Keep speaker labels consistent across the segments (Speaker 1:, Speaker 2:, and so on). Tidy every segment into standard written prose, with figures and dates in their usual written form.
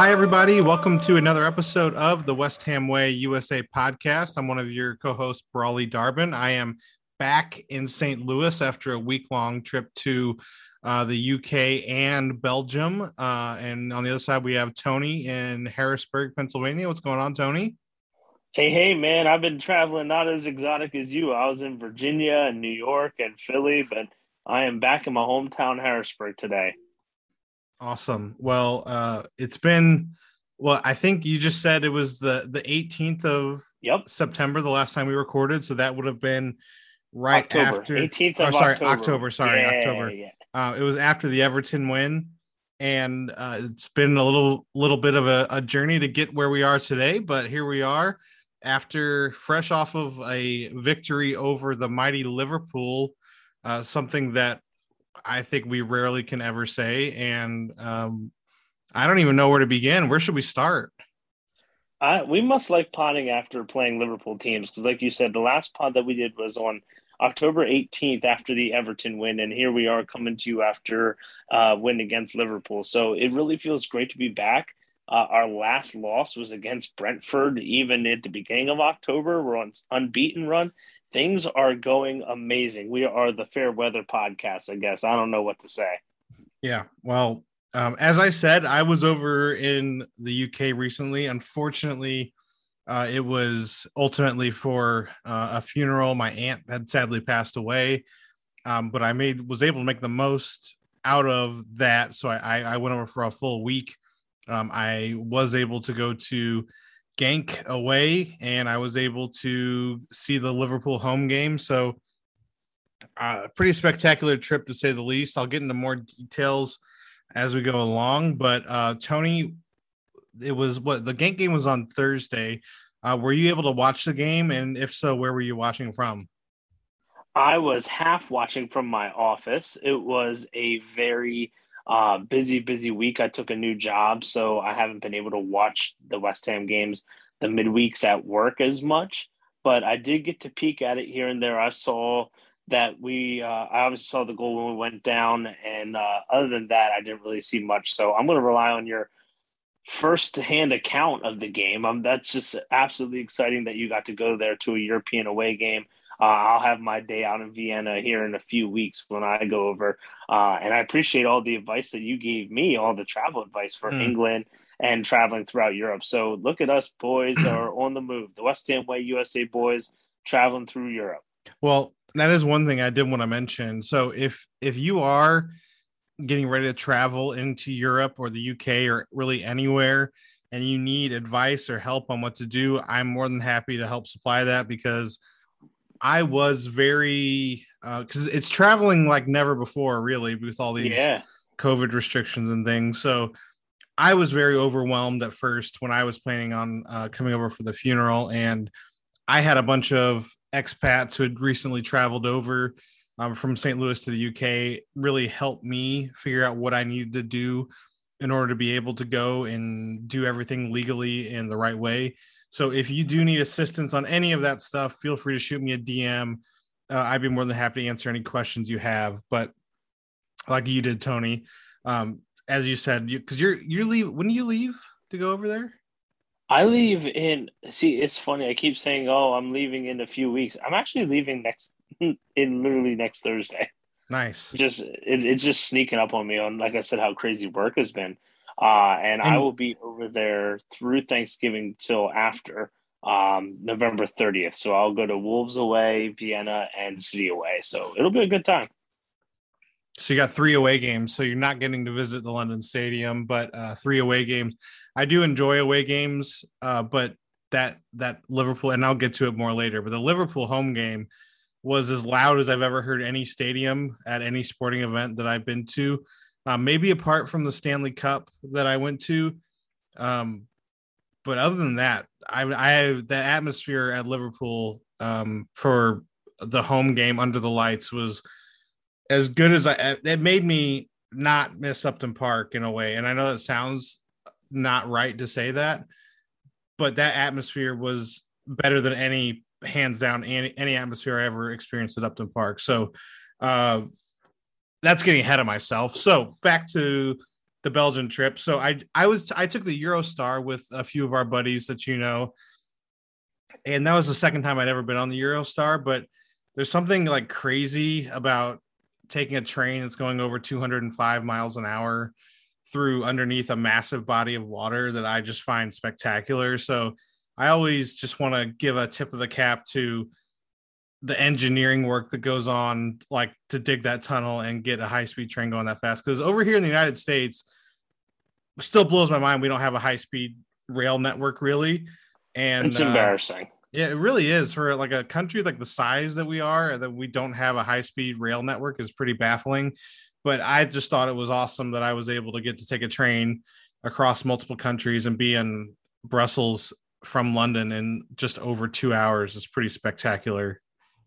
Speaker 1: Hi, everybody. Welcome to another episode of the West Ham Way USA podcast. I'm one of your co-hosts, Brawley Darbin. I am back in St. Louis after a week-long trip to the UK and Belgium. And on the other side, we have Tony in Harrisburg, Pennsylvania. What's going on, Tony?
Speaker 2: Hey, man, I've been traveling not as exotic as you. I was in Virginia and New York and Philly, but I am back in my hometown, Harrisburg, today.
Speaker 1: Awesome. Well, it's been, I think you just said it was the 18th of
Speaker 2: Yep,
Speaker 1: September, the last time we recorded. So that would have been right
Speaker 2: October,
Speaker 1: after,
Speaker 2: 18th
Speaker 1: oh,
Speaker 2: of
Speaker 1: sorry,
Speaker 2: October.
Speaker 1: October, sorry,
Speaker 2: Yeah,
Speaker 1: October.
Speaker 2: yeah.
Speaker 1: It was after the Everton win. And it's been a little bit of a journey to get where we are today, but here we are after fresh off of a victory over the mighty Liverpool, something that I think we rarely can ever say. And I don't even know where to begin. Where should we start?
Speaker 2: We must like potting after playing Liverpool teams because, like you said, the last pod that we did was on October 18th after the Everton win, and here we are coming to you after win against Liverpool. So it really feels great to be back. Our last loss was against Brentford, even at the beginning of October. We're on unbeaten run. Things are going amazing. We are the fair weather podcast, I guess. I don't know what to say.
Speaker 1: Yeah. Well, as I said, I was over in the UK recently. Unfortunately, it was ultimately for a funeral. My aunt had sadly passed away, but I was able to make the most out of that. So I went over for a full week. I was able to go to Genk away, and I was able to see the Liverpool home game. So pretty spectacular trip to say the least. I'll get into more details as we go along. But Tony, it was the Genk game was on Thursday. Were you able to watch the game? And if so, where were you watching from?
Speaker 2: I was half watching from my office. It was a very busy week. I took a new job, so I haven't been able to watch the West Ham games the midweeks at work as much. But I did get to peek at it here and there. I saw that I obviously saw the goal when we went down, and other than that, I didn't really see much. So I'm going to rely on your first-hand account of the game. That's just absolutely exciting that you got to go there to a European away game. I'll have my day out in Vienna here in a few weeks when I go over. And I appreciate all the advice that you gave me, all the travel advice for
Speaker 1: Mm.
Speaker 2: England and traveling throughout Europe. So look at us, boys are on the move. The West Ham Way USA boys traveling through Europe.
Speaker 1: Well, that is one thing I did want to mention. So if you are getting ready to travel into Europe or the UK or really anywhere, and you need advice or help on what to do, I'm more than happy to help supply that, because I was very because it's traveling like never before, really, with all these
Speaker 2: Yeah.
Speaker 1: COVID restrictions and things. So I was very overwhelmed at first when I was planning on coming over for the funeral, and I had a bunch of expats who had recently traveled over from St. Louis to the UK, really helped me figure out what I needed to do in order to be able to go and do everything legally in the right way. So if you do need assistance on any of that stuff, feel free to shoot me a DM. I'd be more than happy to answer any questions you have. But like you did, Tony, as you said, because you leave, when do you leave to go over there?
Speaker 2: I leave in, see, it's funny. I keep saying, oh, I'm leaving in a few weeks. I'm actually leaving in literally next Thursday.
Speaker 1: Nice.
Speaker 2: It's just sneaking up on me on, like I said, how crazy work has been. And I
Speaker 1: And
Speaker 2: will be over there through Thanksgiving till after November 30th. So I'll go to Wolves away, Vienna, and City away. So it'll be a good time.
Speaker 1: so you got 3 away games. So you're not getting to visit the London Stadium, but 3 away games. I do enjoy away games, but that Liverpool, and I'll get to it more later, but the Liverpool home game was as loud as I've ever heard any stadium at any sporting event that I've been to. Maybe apart from the Stanley Cup that I went to. Um, but other than that, I have the atmosphere at Liverpool for the home game under the lights was as good as it made me not miss Upton Park in a way. And I know that sounds not right to say that, but that atmosphere was better than any, hands down, any atmosphere I ever experienced at Upton Park. So uh, that's getting ahead of myself. So back to the Belgian trip. So I took the Eurostar with a few of our buddies that and that was the second time I'd ever been on the Eurostar. But there's something like crazy about taking a train that's going over 205 miles an hour through underneath a massive body of water that I just find spectacular. So I always just want to give a tip of the cap to the engineering work that goes on, like to dig that tunnel and get a high-speed train going that fast. Because over here in the United States, still blows my mind we don't have a high-speed rail network really. And
Speaker 2: it's embarrassing.
Speaker 1: Yeah, it really is. For like a country like the size that we are, that we don't have a high-speed rail network is pretty baffling. But I just thought it was awesome that I was able to get to take a train across multiple countries and be in Brussels from London in just over 2 hours. Is pretty spectacular.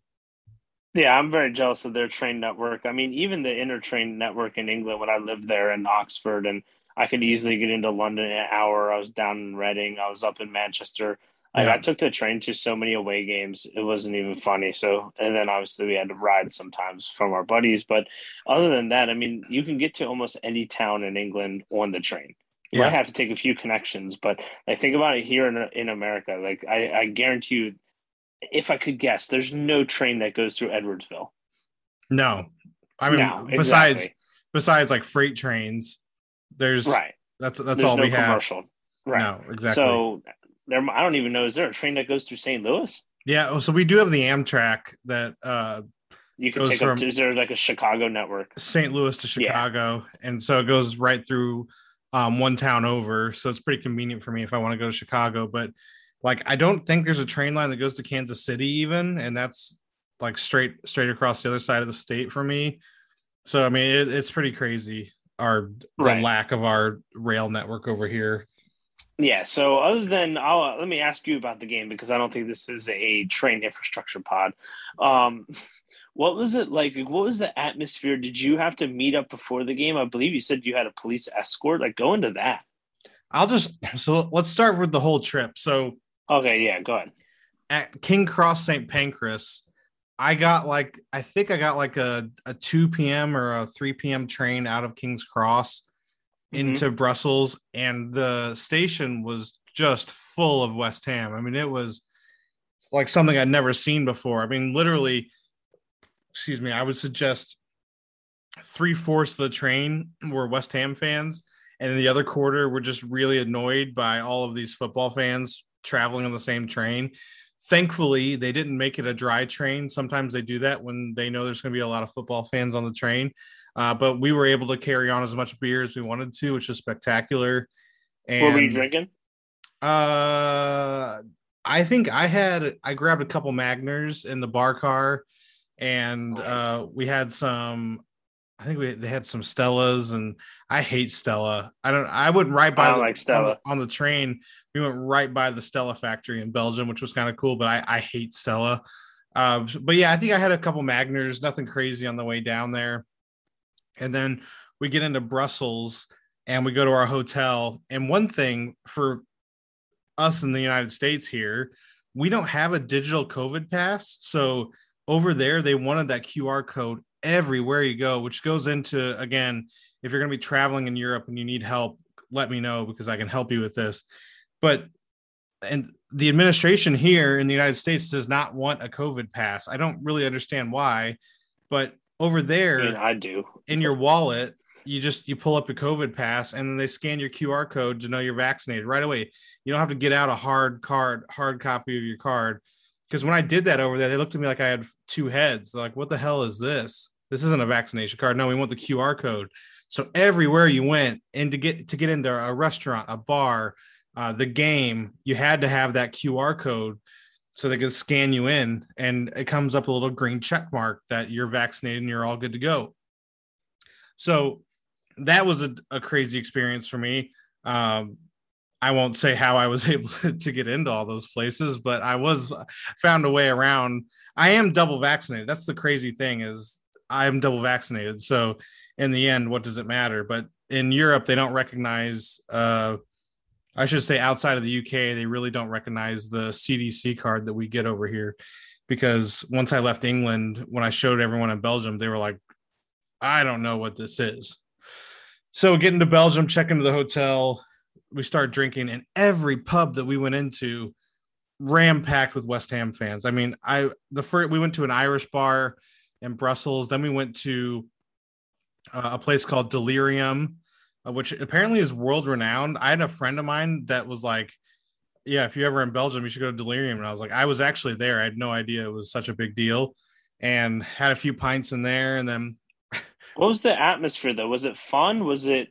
Speaker 2: Yeah, I'm very jealous of their train network. I mean, even the intertrain network in England when I lived there in Oxford, and I could easily get into London in an hour. I was down in Reading. I was up in Manchester. Like,
Speaker 1: Yeah.
Speaker 2: I took the train to so many away games. It wasn't even funny. So, and then obviously we had to ride sometimes from our buddies. But other than that, I mean, you can get to almost any town in England on the train. You might
Speaker 1: Yeah.
Speaker 2: have to take a few connections, but I think about it here in America. Like, I guarantee you, if I could guess, there's no train that goes through Edwardsville.
Speaker 1: No. I
Speaker 2: No,
Speaker 1: mean,
Speaker 2: exactly.
Speaker 1: besides like freight trains, there's
Speaker 2: Right.
Speaker 1: that's
Speaker 2: There's
Speaker 1: all
Speaker 2: no
Speaker 1: we have.
Speaker 2: commercial. Right.
Speaker 1: No, exactly.
Speaker 2: So there, I don't even know. Is there a train that goes through St. Louis?
Speaker 1: Yeah. So we do have the Amtrak that
Speaker 2: You could
Speaker 1: goes
Speaker 2: take up.
Speaker 1: from
Speaker 2: Is there like a Chicago network?
Speaker 1: St. Louis to
Speaker 2: Yeah.
Speaker 1: Chicago, and so it goes right through one town over. So it's pretty convenient for me if I want to go to Chicago. But like, I don't think there's a train line that goes to Kansas City even, and that's like straight across the other side of the state for me. So I mean, it's pretty crazy the
Speaker 2: Right.
Speaker 1: lack of our rail network over here.
Speaker 2: Yeah. So other than, let me ask you about the game because I don't think this is a train infrastructure pod. Um, what was it like? What was the atmosphere? Did you have to meet up before the game? I believe you said you had a police escort. Like, go into that.
Speaker 1: So let's start with the whole trip. So
Speaker 2: Okay. Yeah. Go ahead.
Speaker 1: at King Cross St. Pancras, I think I got like a 2 p.m. or a 3 p.m. train out of King's Cross
Speaker 2: Mm-hmm.
Speaker 1: into Brussels, and the station was just full of West Ham. I mean, it was like something I'd never seen before. I mean, literally, excuse me, I would suggest 3/4 of the train were West Ham fans, and the other quarter were just really annoyed by all of these football fans traveling on the same train. Thankfully, they didn't make it a dry train. Sometimes they do that when they know there's going to be a lot of football fans on the train. But we were able to carry on as much beer as we wanted to, which was spectacular.
Speaker 2: What were you
Speaker 1: And
Speaker 2: drinking?
Speaker 1: uh, I think I grabbed a couple Magners in the bar car, and
Speaker 2: Nice.
Speaker 1: we had some. I think they had some Stellas, and I hate Stella. I went right
Speaker 2: I
Speaker 1: by
Speaker 2: don't like Stella.
Speaker 1: on the train. We went right by the Stella factory in Belgium, which was kind of cool. But I hate Stella. But yeah, I think I had a couple Magners, nothing crazy on the way down there. And then we get into Brussels and we go to our hotel. And one thing for us in the United States here, we don't have a digital COVID pass. So over there, they wanted that QR code everywhere you go, which goes into, again, if you're going to be traveling in Europe and you need help, let me know because I can help you with this. But and the administration here in the United States does not want a COVID pass. I don't really understand why, but over
Speaker 2: I mean,
Speaker 1: there
Speaker 2: I do.
Speaker 1: in your wallet, you pull up your COVID pass and then they scan your QR code to know you're vaccinated right away. You don't have to get out a hard copy of your card. Because when I did that over there, they looked at me like I had two heads. They're like, what the hell is this? This isn't a vaccination card. No, we want the QR code. So everywhere you went, and to get into a restaurant, a bar, the game, you had to have that QR code so they could scan you in, and it comes up a little green check mark that you're vaccinated and you're all good to go. So that was a crazy experience for me. I won't say how I was able to get into all those places, but I was found a way around. I am double vaccinated. That's the crazy thing, is I'm double vaccinated. So in the end, what does it matter? But in Europe, they don't recognize, I should say outside of the UK, they really don't recognize the CDC card that we get over here. Because once I left England, when I showed everyone in Belgium, they were like, I don't know what this is. So getting to Belgium, check into the hotel, we start drinking, and every pub that we went into ram packed with West Ham fans. I mean, we went to an Irish bar in Brussels, then we went to a place called Delirium, which apparently is world renowned. I had a friend of mine that was like, "Yeah, if you're ever in Belgium, you should go to Delirium." And I was like, I was actually there. I had no idea it was such a big deal, and had a few pints in there, and then
Speaker 2: What was the atmosphere though? Was it fun?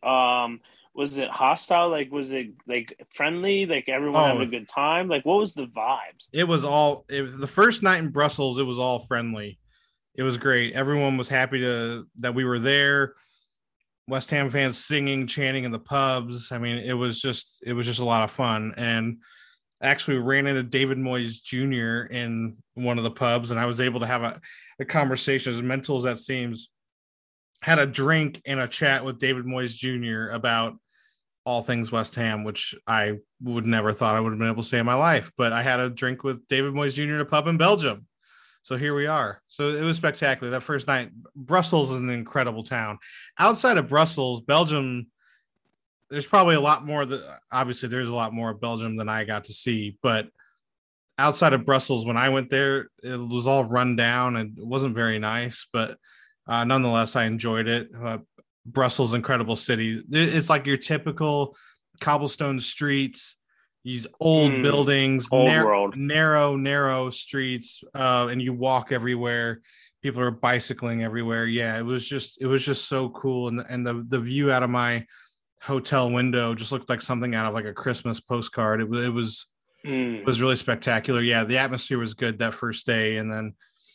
Speaker 2: Was it hostile? Like was it like friendly? Like everyone having
Speaker 1: oh,
Speaker 2: a good time? Like what was the vibes?
Speaker 1: it was the first night in Brussels. It was all friendly. It was great. Everyone was happy that we were there. West Ham fans singing, chanting in the pubs. I mean, it was just a lot of fun. And actually ran into David Moyes Jr. in one of the pubs, and I was able to have a conversation, as mental as that seems, had a drink and a chat with David Moyes Jr. about all things West Ham, which I would never thought I would have been able to say in my life. But I had a drink with David Moyes Jr. in a pub in Belgium. So here we are. So it was spectacular. That first night, Brussels is an incredible town. Outside of Brussels, Belgium, there's probably a lot more that obviously there's a lot more of Belgium than I got to see, but outside of Brussels, when I went there, it was all run down and it wasn't very nice, but nonetheless, I enjoyed it. Brussels, incredible city. It's like your typical cobblestone streets, these old buildings,
Speaker 2: Old world.
Speaker 1: narrow streets, and you walk everywhere. People are bicycling everywhere. Yeah, it was just so cool, and the view out of my hotel window just looked like something out of like a Christmas postcard. It was really spectacular. Yeah, the atmosphere was good that first day, and then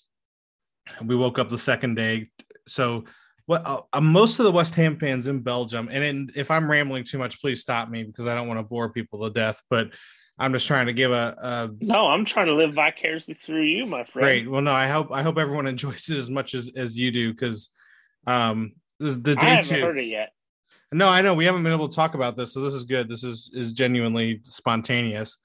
Speaker 1: we woke up the second day. So, what most of the West Ham fans in Belgium, if I'm rambling too much, please stop me because I don't want to bore people to death. But I'm just trying to give a
Speaker 2: No, I'm trying to live vicariously through you, my friend.
Speaker 1: great. Well, no, I hope everyone enjoys it as much as you do because this is the
Speaker 2: I
Speaker 1: day
Speaker 2: haven't
Speaker 1: two.
Speaker 2: heard it yet.
Speaker 1: No, I know we haven't been able to talk about this, so this is good. This is genuinely spontaneous.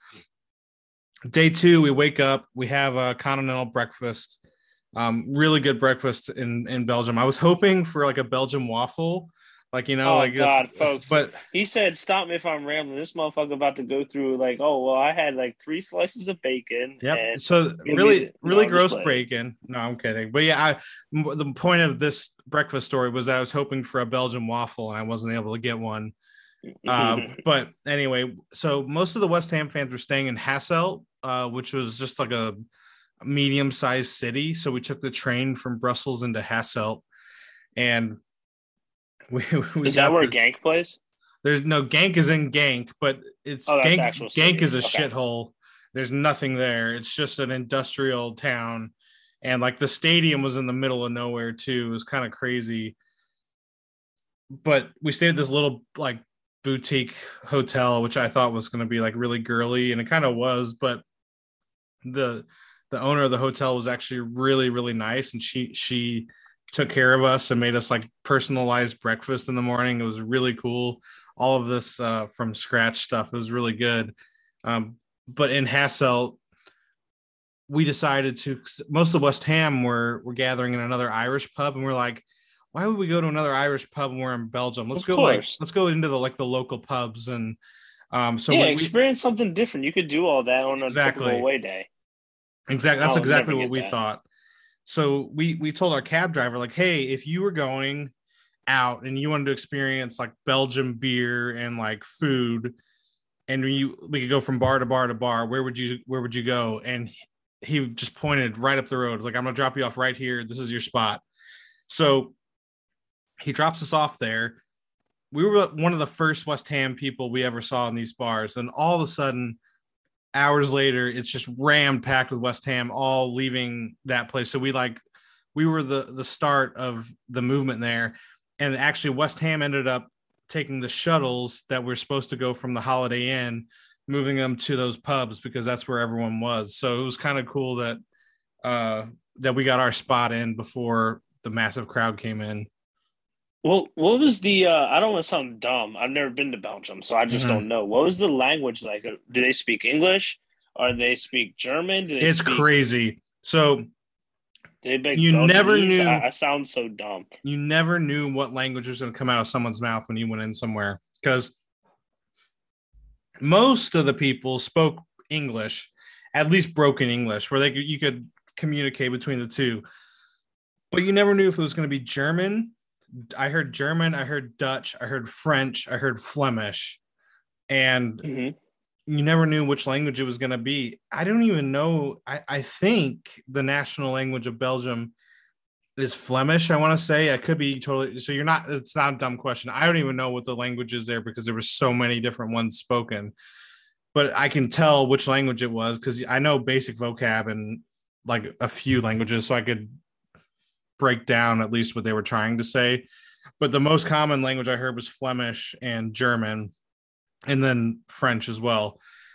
Speaker 1: Day two, we wake up, we have a continental breakfast, really good breakfast in Belgium. I was hoping for like a Belgian waffle,
Speaker 2: Oh
Speaker 1: like it's,
Speaker 2: God, folks.
Speaker 1: but
Speaker 2: He said, "Stop me if I'm rambling." This motherfucker about to go through like, oh well, I had like three slices of bacon
Speaker 1: yep.
Speaker 2: and
Speaker 1: So
Speaker 2: give me.
Speaker 1: really,
Speaker 2: No,
Speaker 1: really
Speaker 2: I'm just
Speaker 1: gross
Speaker 2: playing.
Speaker 1: bacon. No, I'm kidding. But yeah, the point of this breakfast story was that I was hoping for a Belgian waffle and I wasn't able to get one. But anyway, so most of the West Ham fans were staying in Hasselt, which was just like a medium-sized city. So we took the train from Brussels into Hasselt, and we we
Speaker 2: Is that
Speaker 1: got
Speaker 2: where
Speaker 1: this.
Speaker 2: Gank plays?
Speaker 1: There's no Gank is in Gank, but it's
Speaker 2: Oh, that's the
Speaker 1: Gank.
Speaker 2: actual
Speaker 1: Gank
Speaker 2: city.
Speaker 1: is a
Speaker 2: Okay.
Speaker 1: shithole. There's nothing there. It's just an industrial town, and like the stadium was in the middle of nowhere too. It was kind of crazy. But we stayed at this little like boutique hotel, which I thought was going to be like really girly, and it kind of was. But the the owner of the hotel was actually really really nice, and she took care of us and made us like personalized breakfast in the morning. It was really cool. All of this from scratch stuff. It was really good. But in Hasselt, we decided to. Most of West Ham were gathering in another Irish pub, and we're like, why would we go to another Irish pub when we're in Belgium?
Speaker 2: Of course.
Speaker 1: Let's go into the local pubs and so
Speaker 2: Yeah,
Speaker 1: we
Speaker 2: experience something different. You could do all that on a typical
Speaker 1: exactly
Speaker 2: away day.
Speaker 1: that's
Speaker 2: I'll never
Speaker 1: exactly what
Speaker 2: get
Speaker 1: we
Speaker 2: that.
Speaker 1: thought. So we told our cab driver like, hey, if you were going out and you wanted to experience like Belgian beer and like food, and we could go from bar to bar to bar, where would you go? And he just pointed right up the road, like, I'm gonna drop you off right here. This is your spot. So he drops us off there. We were one of the first West Ham people we ever saw in these bars. And all of a sudden, hours later, it's just rammed packed with West Ham all leaving that place. So we were the start of the movement there. And actually West Ham ended up taking the shuttles that were supposed to go from the Holiday Inn, moving them to those pubs because that's where everyone was. So it was kind of cool that we got our spot in before the massive crowd came in.
Speaker 2: Well, what was the? I don't want to sound dumb. I've never been to Belgium, so I just
Speaker 1: Mhm.
Speaker 2: don't know. What was the language like? Do they speak English? Or do they speak German? Do they
Speaker 1: It's
Speaker 2: speak?
Speaker 1: crazy. So
Speaker 2: They big
Speaker 1: You never
Speaker 2: Belgiumese.
Speaker 1: knew.
Speaker 2: I sound so dumb.
Speaker 1: You never knew what language was going to come out of someone's mouth when you went in somewhere, because most of the people spoke English, at least broken English, where you could communicate between the two. But you never knew if it was going to be German. I heard German, I heard Dutch, I heard French, I heard Flemish, and you never knew which language it was going to be. I don't even know. I think the national language of Belgium is Flemish. I want to say. I could be totally. So it's not a dumb question. I don't even know what the language is there because there were so many different ones spoken. But I can tell which language it was because I know basic vocab and like a few languages, so I could break down at least what they were trying to say. But the most common language I heard was Flemish and German, and then French as well.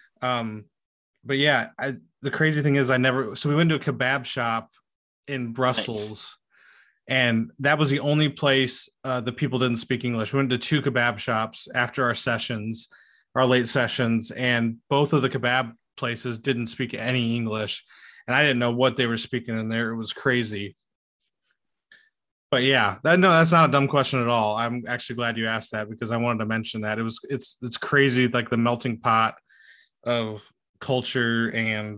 Speaker 1: But yeah, the crazy thing is so we went to a kebab shop in Brussels. Nice. And that was the only place the people didn't speak English. We went to 2 kebab shops after our late sessions, and both of the kebab places didn't speak any English. And I didn't know what they were speaking in there. It was crazy. But yeah, that's not a dumb question at all. I'm actually glad you asked that because I wanted to mention that. It's crazy, like the melting pot of culture and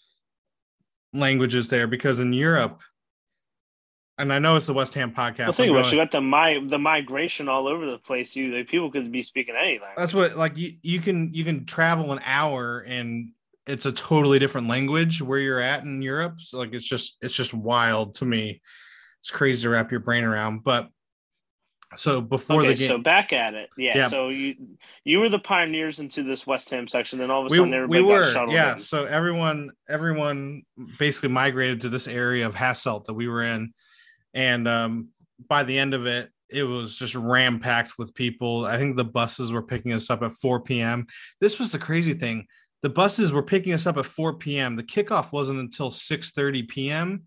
Speaker 1: languages there, because in Europe, and I know it's the West Ham podcast.
Speaker 2: Well, think about it. You got the migration all over the place. People could be speaking any language.
Speaker 1: That's what, like, you can travel an hour and it's a totally different language where you're at in Europe. So like it's just wild to me. It's crazy to wrap your brain around. But so before the game,
Speaker 2: so back at it, yeah. So you were the pioneers into this West Ham section, then all of a sudden everybody got shuttled in.
Speaker 1: So everyone basically migrated to this area of Hasselt that we were in. And by the end of it, it was just ram-packed with people. I think the buses were picking us up at 4 p.m. This was the crazy thing. The buses were picking us up at 4 p.m. The kickoff wasn't until 6:30 p.m.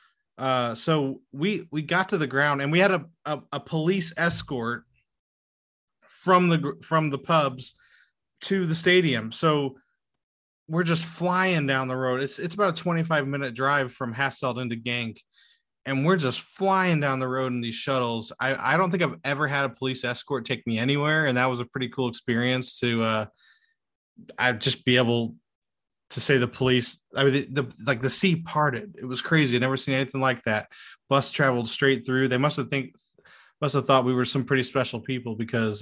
Speaker 1: So we got to the ground, and we had a police escort from the pubs to the stadium. So we're just flying down the road. It's about a 25-minute drive from Hasselt into Genk. And we're just flying down the road in these shuttles. I don't think I've ever had a police escort take me anywhere. And that was a pretty cool experience to I'd just be able to say the police. I mean, the sea parted. It was crazy. I'd never seen anything like that. Bus traveled straight through. They must have thought we were some pretty special people because,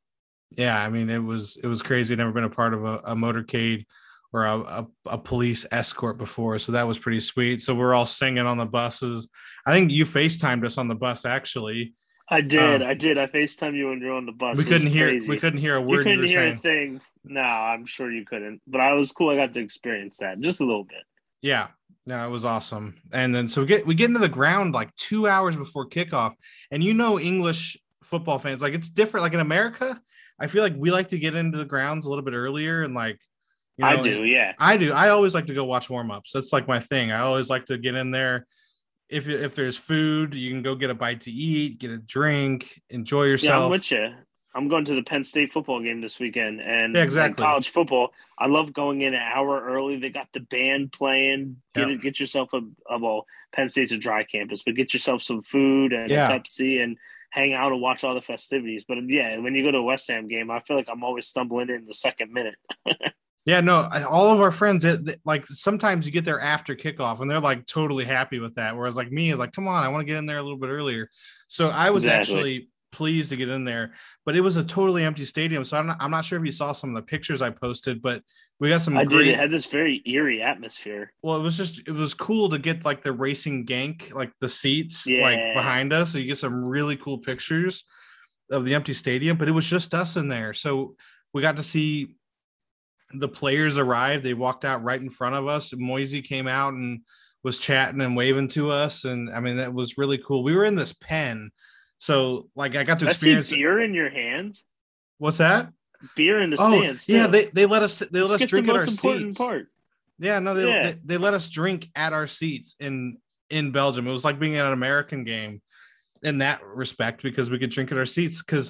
Speaker 1: I mean, it was crazy. I'd never been a part of a motorcade or a police escort before. So that was pretty sweet. So we're all singing on the buses. I think you FaceTimed us on the bus, actually.
Speaker 2: I did. I FaceTimed you when you were on the bus.
Speaker 1: We couldn't hear a word.
Speaker 2: You couldn't hear a thing. No, I'm sure you couldn't. But I was cool. I got to experience that just a little bit.
Speaker 1: Yeah. No, it was awesome. And then so we get into the ground like 2 hours before kickoff. And English football fans, like it's different. Like in America, I feel like we like to get into the grounds a little bit earlier and like,
Speaker 2: I do, yeah.
Speaker 1: I do. I always like to go watch warm-ups. That's like my thing. I always like to get in there. If there's food, you can go get a bite to eat, get a drink, enjoy yourself.
Speaker 2: Yeah, I'm with you. I'm going to the Penn State football game this weekend, and
Speaker 1: exactly.
Speaker 2: College football. I love going in an hour early. They got the band playing. Get yourself Penn State's a dry campus, but get yourself some food and a Pepsi and hang out and watch all the festivities. But yeah, when you go to a West Ham game, I feel like I'm always stumbling in the second minute.
Speaker 1: Yeah, no, all of our friends, like sometimes you get there after kickoff and they're like totally happy with that. Whereas like me, like, come on, I want to get in there a little bit earlier. So I was actually pleased to get in there, but it was a totally empty stadium. So I'm not sure if you saw some of the pictures I posted, but we got some.
Speaker 2: Did. It had this very eerie atmosphere.
Speaker 1: Well, it was cool to get like the Racing Genk, like the seats like behind us. So you get some really cool pictures of the empty stadium, but it was just us in there. So we got to see the players arrived. They walked out right in front of us. Moisey came out and was chatting and waving to us. And I mean, that was really cool. We were in this pen. So like I got to experience
Speaker 2: beer in your hands.
Speaker 1: What's that?
Speaker 2: Beer in the stands.
Speaker 1: Yeah. They let us drink at our seats.
Speaker 2: Part.
Speaker 1: Yeah, no, they let us drink at our seats in Belgium. It was like being at an American game in that respect, because we could drink at our seats. Because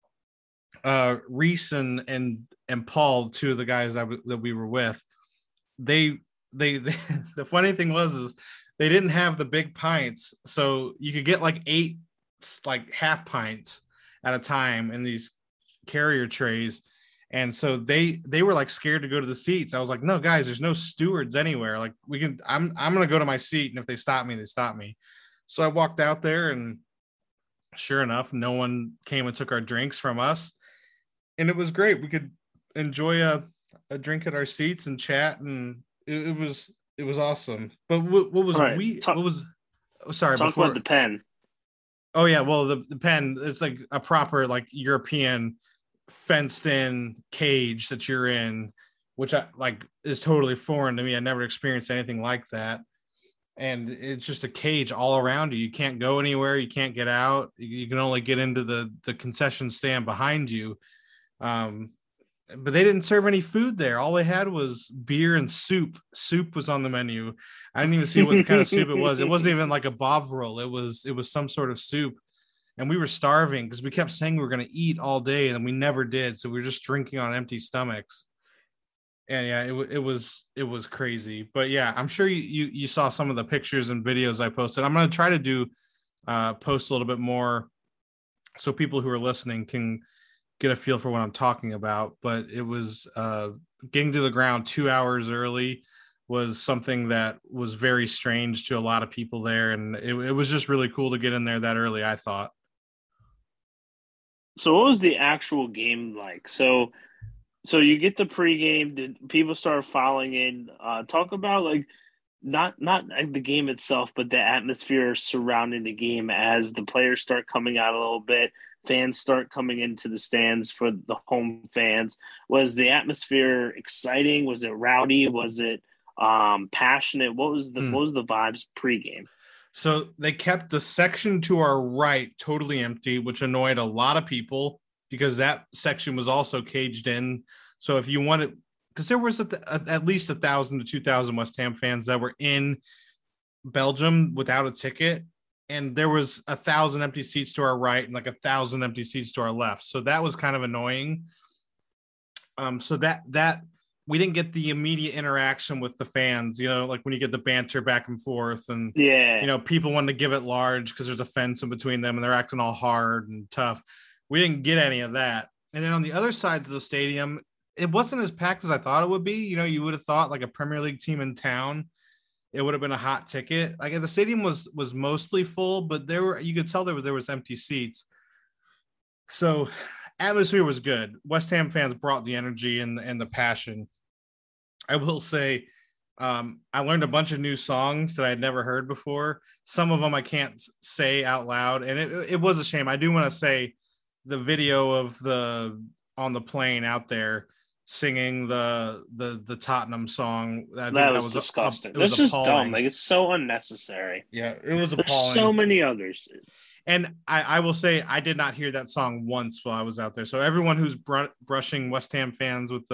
Speaker 1: Reese and Paul, two of the guys that we were with, they the funny thing was they didn't have the big pints, so you could get like 8 like half pints at a time in these carrier trays. And so they were like scared to go to the seats. I was like, no, guys, there's no stewards anywhere. Like we can, I'm gonna go to my seat, and if they stop me, they stop me. So I walked out there, and sure enough, no one came and took our drinks from us, and it was great. We could enjoy a drink at our seats and chat, and it was awesome. But what was what was sorry
Speaker 2: talk
Speaker 1: before
Speaker 2: about the pen.
Speaker 1: Oh yeah, well the pen, it's like a proper like European fenced in cage that you're in, which I like is totally foreign to me. I never experienced anything like that. And it's just a cage all around you. You can't go anywhere, you can't get out. You can only get into the concession stand behind you. But they didn't serve any food there. All they had was beer and soup. Soup was on the menu. I didn't even see what kind of soup it was. It wasn't even like a bovril. It was some sort of soup. And we were starving because we kept saying we were going to eat all day, and we never did. So we were just drinking on empty stomachs. And yeah, it was crazy. But yeah, I'm sure you saw some of the pictures and videos I posted. I'm going to try to do post a little bit more so people who are listening can get a feel for what I'm talking about. But it was getting to the ground 2 hours early was something that was very strange to a lot of people there. And it was just really cool to get in there that early, I thought.
Speaker 2: So what was the actual game like? So you get the pregame. Did people start filing in? Talk about like not the game itself, but the atmosphere surrounding the game as the players start coming out a little bit. Fans start coming into the stands for the home fans. Was the atmosphere exciting? Was it rowdy? Was it passionate? What was the vibes pregame?
Speaker 1: So they kept the section to our right totally empty, which annoyed a lot of people because that section was also caged in. So if you wanted, because there was at least 1,000 to 2,000 West Ham fans that were in Belgium without a ticket, and there was 1,000 empty seats to our right and like 1,000 empty seats to our left. So that was kind of annoying. So that we didn't get the immediate interaction with the fans, like when you get the banter back and forth and, people wanted to give it large because there's a fence in between them and they're acting all hard and tough. We didn't get any of that. And then on the other sides of the stadium, it wasn't as packed as I thought it would be. You would have thought like a Premier League team in town, it would have been a hot ticket. Like the stadium was mostly full, but you could tell there was empty seats. So atmosphere was good. West Ham fans brought the energy and the passion. I will say, I learned a bunch of new songs that I had never heard before. Some of them I can't say out loud, and it was a shame. I do want to say the video of on the plane out there singing the Tottenham song. I think
Speaker 2: that was disgusting. It was just appalling. Dumb. Like it's so unnecessary.
Speaker 1: Yeah, it was appalling.
Speaker 2: There's so many others.
Speaker 1: And I will say I did not hear that song once while I was out there. So everyone who's brushing West Ham fans with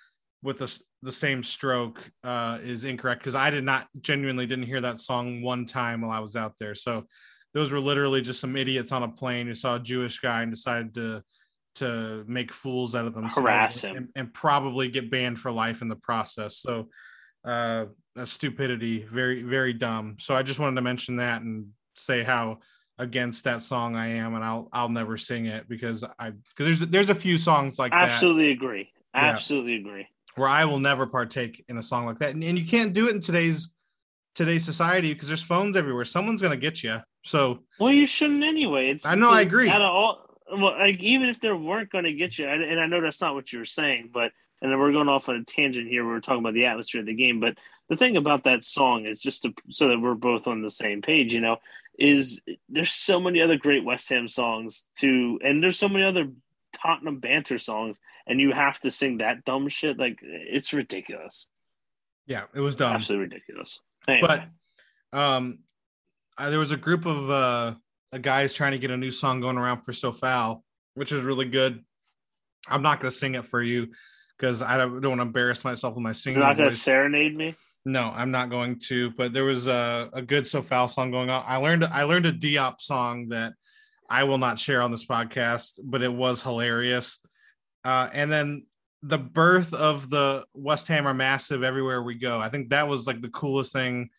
Speaker 1: the same stroke is incorrect, because I genuinely didn't hear that song one time while I was out there. So those were literally just some idiots on a plane who saw a Jewish guy and decided to make fools out of themselves,
Speaker 2: harass him,
Speaker 1: and probably get banned for life in the process. So that's stupidity, very, very dumb. So I just wanted to mention that and say how against that song I am, and I'll never sing it because there's a few songs like
Speaker 2: Absolutely agree. Absolutely agree.
Speaker 1: Where I will never partake in a song like that. And you can't do it in today's society because there's phones everywhere. Someone's going to get you. So,
Speaker 2: well, you shouldn't anyway.
Speaker 1: I agree.
Speaker 2: Like even if they weren't going to get you, and I know that's not what you were saying, but, and then we're going off on a tangent here. We're talking about the atmosphere of the game. But the thing about that song is so that we're both on the same page, is there's so many other great West Ham songs too. And there's so many other Tottenham banter songs, and you have to sing that dumb shit. Like it's ridiculous.
Speaker 1: Yeah, it was dumb.
Speaker 2: Absolutely ridiculous. Anyway.
Speaker 1: But there was a group of guys trying to get a new song going around for SoFal, which is really good. I'm not going to sing it for you because I don't want to embarrass myself with my singing.
Speaker 2: You're not going to serenade me?
Speaker 1: No, I'm not going to. But there was a good SoFal song going on. I learned a Diop song that I will not share on this podcast, but it was hilarious. And then the birth of the West Ham are massive everywhere we go. I think that was like the coolest thing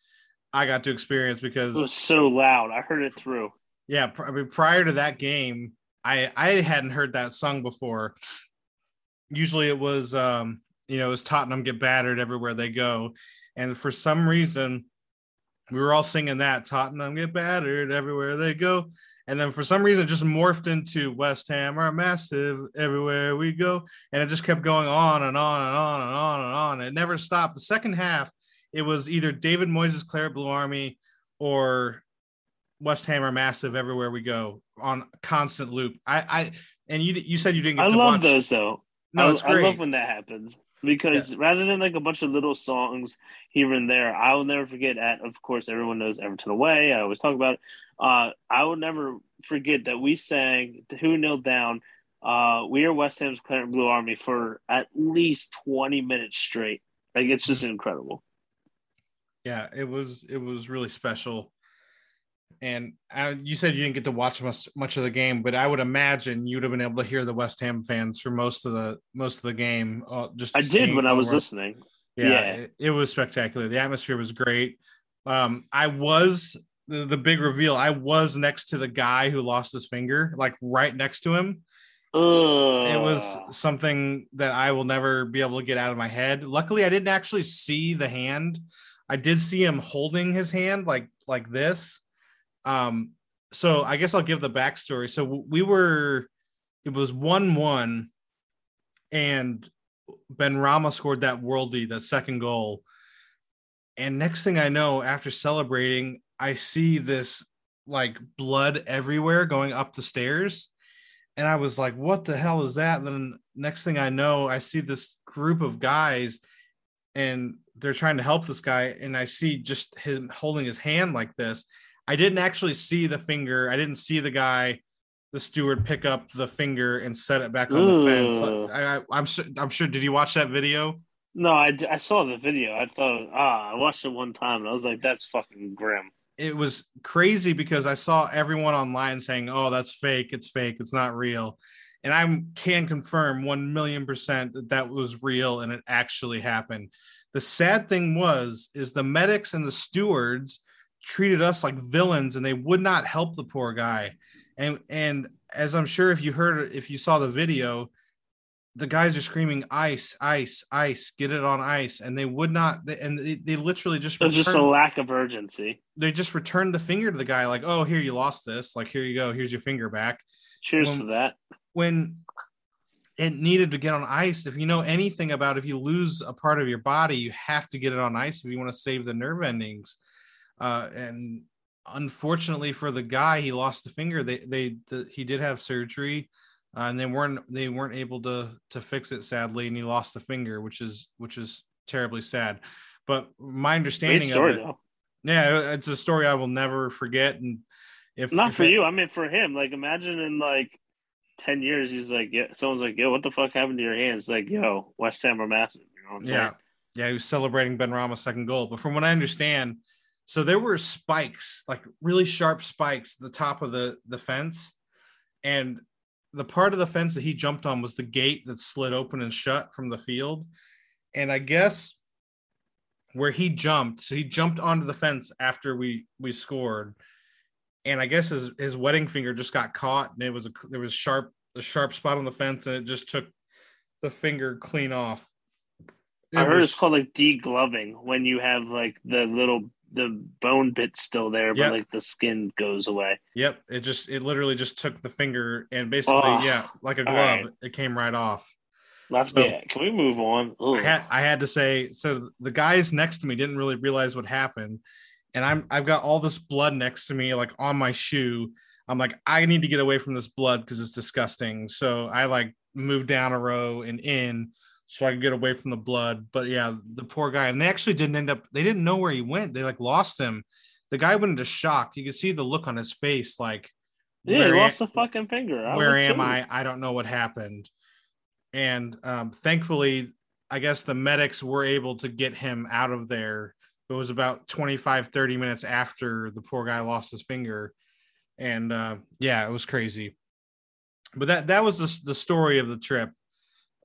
Speaker 1: I got to experience
Speaker 2: It
Speaker 1: because
Speaker 2: was so loud. I heard it through.
Speaker 1: yeah, I mean, prior to that game, I hadn't heard that sung before. Usually it was it was Tottenham get battered everywhere they go, and for some reason we were all singing that Tottenham get battered everywhere they go. And then for some reason, it just morphed into West Ham are massive everywhere we go. And it just kept going on and on and on and on and on. It never stopped. The second half, it was either David Moyes' Claret Blue Army or West Ham are massive everywhere we go on constant loop. And you said you didn't
Speaker 2: I
Speaker 1: get to
Speaker 2: love
Speaker 1: watch.
Speaker 2: those though.
Speaker 1: No, it's
Speaker 2: I love
Speaker 1: great.
Speaker 2: when that happens
Speaker 1: Yeah.
Speaker 2: because rather than like a bunch of little songs here and there, I will never forget. Of course, everyone knows Everton away. I always talk about it. I will never forget that we sang "Who Kneeled Down." We are West Ham's Claret Blue Army for at least 20 minutes straight. Like it's just incredible.
Speaker 1: Yeah, it was really special. And you said you didn't get to watch much of the game, but I would imagine you'd have been able to hear the West Ham fans for most of the game. Just
Speaker 2: I did
Speaker 1: seeing
Speaker 2: when I was
Speaker 1: over.
Speaker 2: listening.
Speaker 1: Yeah,
Speaker 2: Yeah.
Speaker 1: it was spectacular. The atmosphere was great. I was the big reveal. I was next to the guy who lost his finger, like right next to him. It was
Speaker 2: Ugh.
Speaker 1: something that I will never be able to get out of my head. Luckily, I didn't actually see the hand. I did see him holding his hand like this. Um, so I guess I'll give the backstory. So it was 1-1, and Ben Rama scored that worldie, the second goal. And next thing I know, after celebrating, I see this like blood everywhere going up the stairs. And I was like, what the hell is that? And then next thing I know, I see this group of guys and they're trying to help this guy. And I see just him holding his hand like this. I didn't actually see the finger. I didn't see the guy, the steward, pick up the finger and set it back on the fence.
Speaker 2: Ugh.
Speaker 1: I'm sure. Did you watch that video?
Speaker 2: No, I saw the video. I thought, I watched it one time and I was like, that's fucking grim.
Speaker 1: It was crazy because I saw everyone online saying, "Oh, that's fake. It's fake. It's not real." And I can confirm 1,000,000% that that was real and it actually happened. The sad thing is the medics and the stewards treated us like villains and they would not help the poor guy. And as I'm sure if you saw the video, the guys are screaming ice, ice, ice, get it on ice, and they would not. They literally just
Speaker 2: It was just a
Speaker 1: returned.
Speaker 2: lack of urgency.
Speaker 1: They just returned the finger to the guy, like, "Oh, here, you lost this. Like, here you go. Here's your finger back."
Speaker 2: Cheers for
Speaker 1: When
Speaker 2: that.
Speaker 1: when it needed to get on ice, if you know anything about if you lose a part of your body, you have to get it on ice if you want to save the nerve endings. And unfortunately for the guy, he lost the finger. He did have surgery. And they weren't able to fix it, sadly, and he lost the finger, which is terribly sad. But my
Speaker 2: Great
Speaker 1: understanding of
Speaker 2: story
Speaker 1: it,
Speaker 2: though.
Speaker 1: yeah, it's a story I will never forget. And
Speaker 2: Not
Speaker 1: if
Speaker 2: for
Speaker 1: it,
Speaker 2: you. I mean for him. Like imagine in like 10 years, he's like, yeah, someone's like, yo, what the fuck happened to your hands? Like, yo, West Ham are massive. You know what I'm saying?
Speaker 1: yeah, yeah, he was celebrating Ben Rama's second goal. But from what I understand, so there were spikes, like really sharp spikes, at the top of the fence, and the part of the fence that he jumped on was the gate that slid open and shut from the field. And I guess where so he jumped onto the fence after we scored, and I guess his wedding finger just got caught, and there was a sharp spot on the fence, and it just took the finger clean off.
Speaker 2: I
Speaker 1: It
Speaker 2: heard it's
Speaker 1: was
Speaker 2: called like degloving when you have like the bone bit still there, but
Speaker 1: yep,
Speaker 2: like the skin goes away.
Speaker 1: yep. It literally just took the finger and basically, yeah,
Speaker 2: Oh,
Speaker 1: like a
Speaker 2: all
Speaker 1: glove,
Speaker 2: right.
Speaker 1: it came right off.
Speaker 2: Let's
Speaker 1: So
Speaker 2: get. Can we move on? Ugh.
Speaker 1: I had to say, so the guys next to me didn't really realize what happened, and I've got all this blood next to me, like on my shoe. I'm like, I need to get away from this blood because it's disgusting. So I like moved down a row and in so I could get away from the blood. But yeah, the poor guy, and they actually they didn't know where he went. They like lost him. The guy went into shock. You could see the look on his face, like,
Speaker 2: Yeah, he
Speaker 1: where
Speaker 2: lost the fucking finger. I
Speaker 1: where
Speaker 2: would
Speaker 1: am
Speaker 2: too.
Speaker 1: I don't know what happened. And thankfully, I guess the medics were able to get him out of there. It was about 25-30 minutes after the poor guy lost his finger. And yeah, it was crazy. But that was the story of the trip.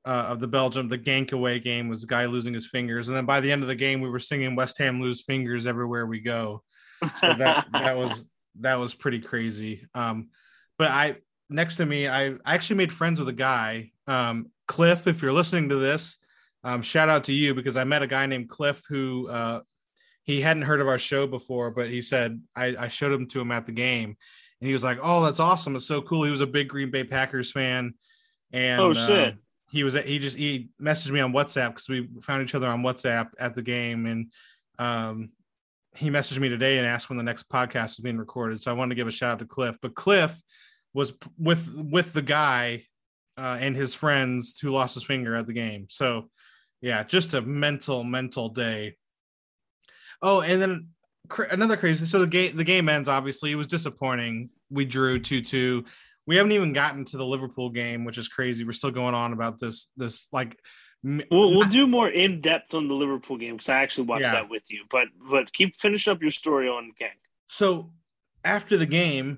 Speaker 1: of the Belgium, the Genk away game was the guy losing his fingers, and then by the end of the game, we were singing "West Ham lose fingers everywhere we go." So that was pretty crazy. But next to me, I actually made friends with a guy, Cliff. If you're listening to this, shout out to you, because I met a guy named Cliff who he hadn't heard of our show before, but he said I showed him to him at the game, and he was like, "Oh, that's awesome! It's so cool." He was a big Green Bay Packers fan,
Speaker 2: Oh
Speaker 1: and
Speaker 2: shit.
Speaker 1: he messaged me on WhatsApp because we found each other on WhatsApp at the game, and he messaged me today and asked when the next podcast was being recorded. So I wanted to give a shout out to Cliff. But Cliff was with the guy and his friends who lost his finger at the game. So yeah, just a mental day. Oh, and then another crazy. So the game ends. Obviously, it was disappointing. We drew 2-2. We haven't even gotten to the Liverpool game, which is crazy. We're still going on about this like.
Speaker 2: We'll do more in depth on the Liverpool game because I actually watched
Speaker 1: Yeah.
Speaker 2: that with you. But finish up your story on Genk.
Speaker 1: So after the game,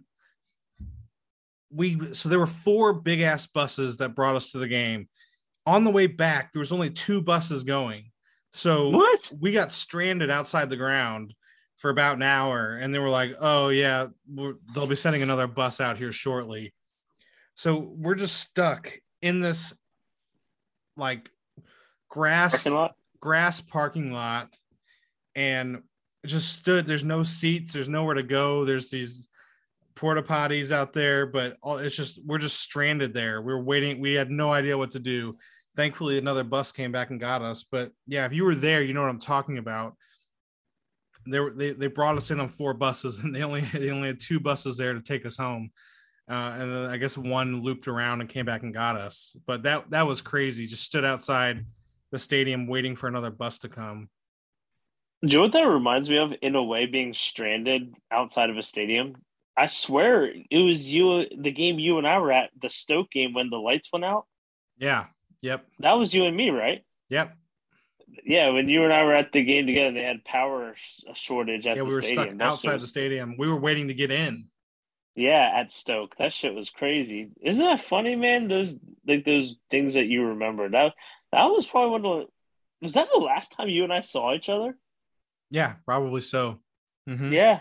Speaker 1: there were 4 big ass buses that brought us to the game. On the way back, there was only 2 buses going. So
Speaker 2: What?
Speaker 1: we got stranded outside the ground for about an hour, and they were like, "Oh yeah, they'll be sending another bus out here shortly." So we're just stuck in this like grass parking lot, and just stood. There's no seats. There's nowhere to go. There's these porta potties out there, but we're just stranded there. We were waiting. We had no idea what to do. Thankfully, another bus came back and got us. But yeah, if you were there, you know what I'm talking about. They brought us in on 4 buses, and they only had 2 buses there to take us home. And then I guess one looped around and came back and got us. But that was crazy. Just stood outside the stadium waiting for another bus to come.
Speaker 2: Do you know what that reminds me of, in a way, being stranded outside of a stadium? I swear it was the game you and I were at, the Stoke game, when the lights went out.
Speaker 1: Yeah. Yep.
Speaker 2: That was you and me, right?
Speaker 1: Yep.
Speaker 2: Yeah, when you and I were at the game together, they had power shortage at the stadium.
Speaker 1: Yeah, we were stuck outside the stadium. We were waiting to get in.
Speaker 2: Yeah, at Stoke. That shit was crazy. Isn't that funny, man? Those things that you remember. That was probably was that the last time you and I saw each other?
Speaker 1: Yeah, probably so. Mm-hmm.
Speaker 2: Yeah.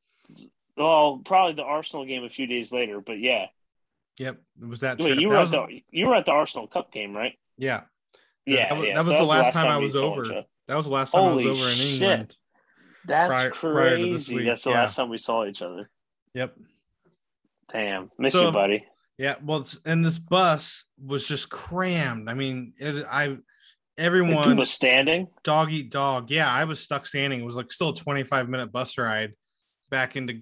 Speaker 2: Well, probably the Arsenal game a few days later, but yeah.
Speaker 1: Yep. It was that
Speaker 2: Wait,
Speaker 1: trip.
Speaker 2: you were at the Arsenal Cup game, right?
Speaker 1: Yeah.
Speaker 2: Yeah.
Speaker 1: That was the last time I was over. That was the last time I was over in England.
Speaker 2: That's crazy. Prior to this week. That's the last time we saw each other.
Speaker 1: Yep.
Speaker 2: Damn. Miss you, buddy.
Speaker 1: Yeah. Well, and this bus was just crammed. I mean, everyone
Speaker 2: was standing.
Speaker 1: Dog eat dog. Yeah, I was stuck standing. It was like still a 25-minute bus ride back into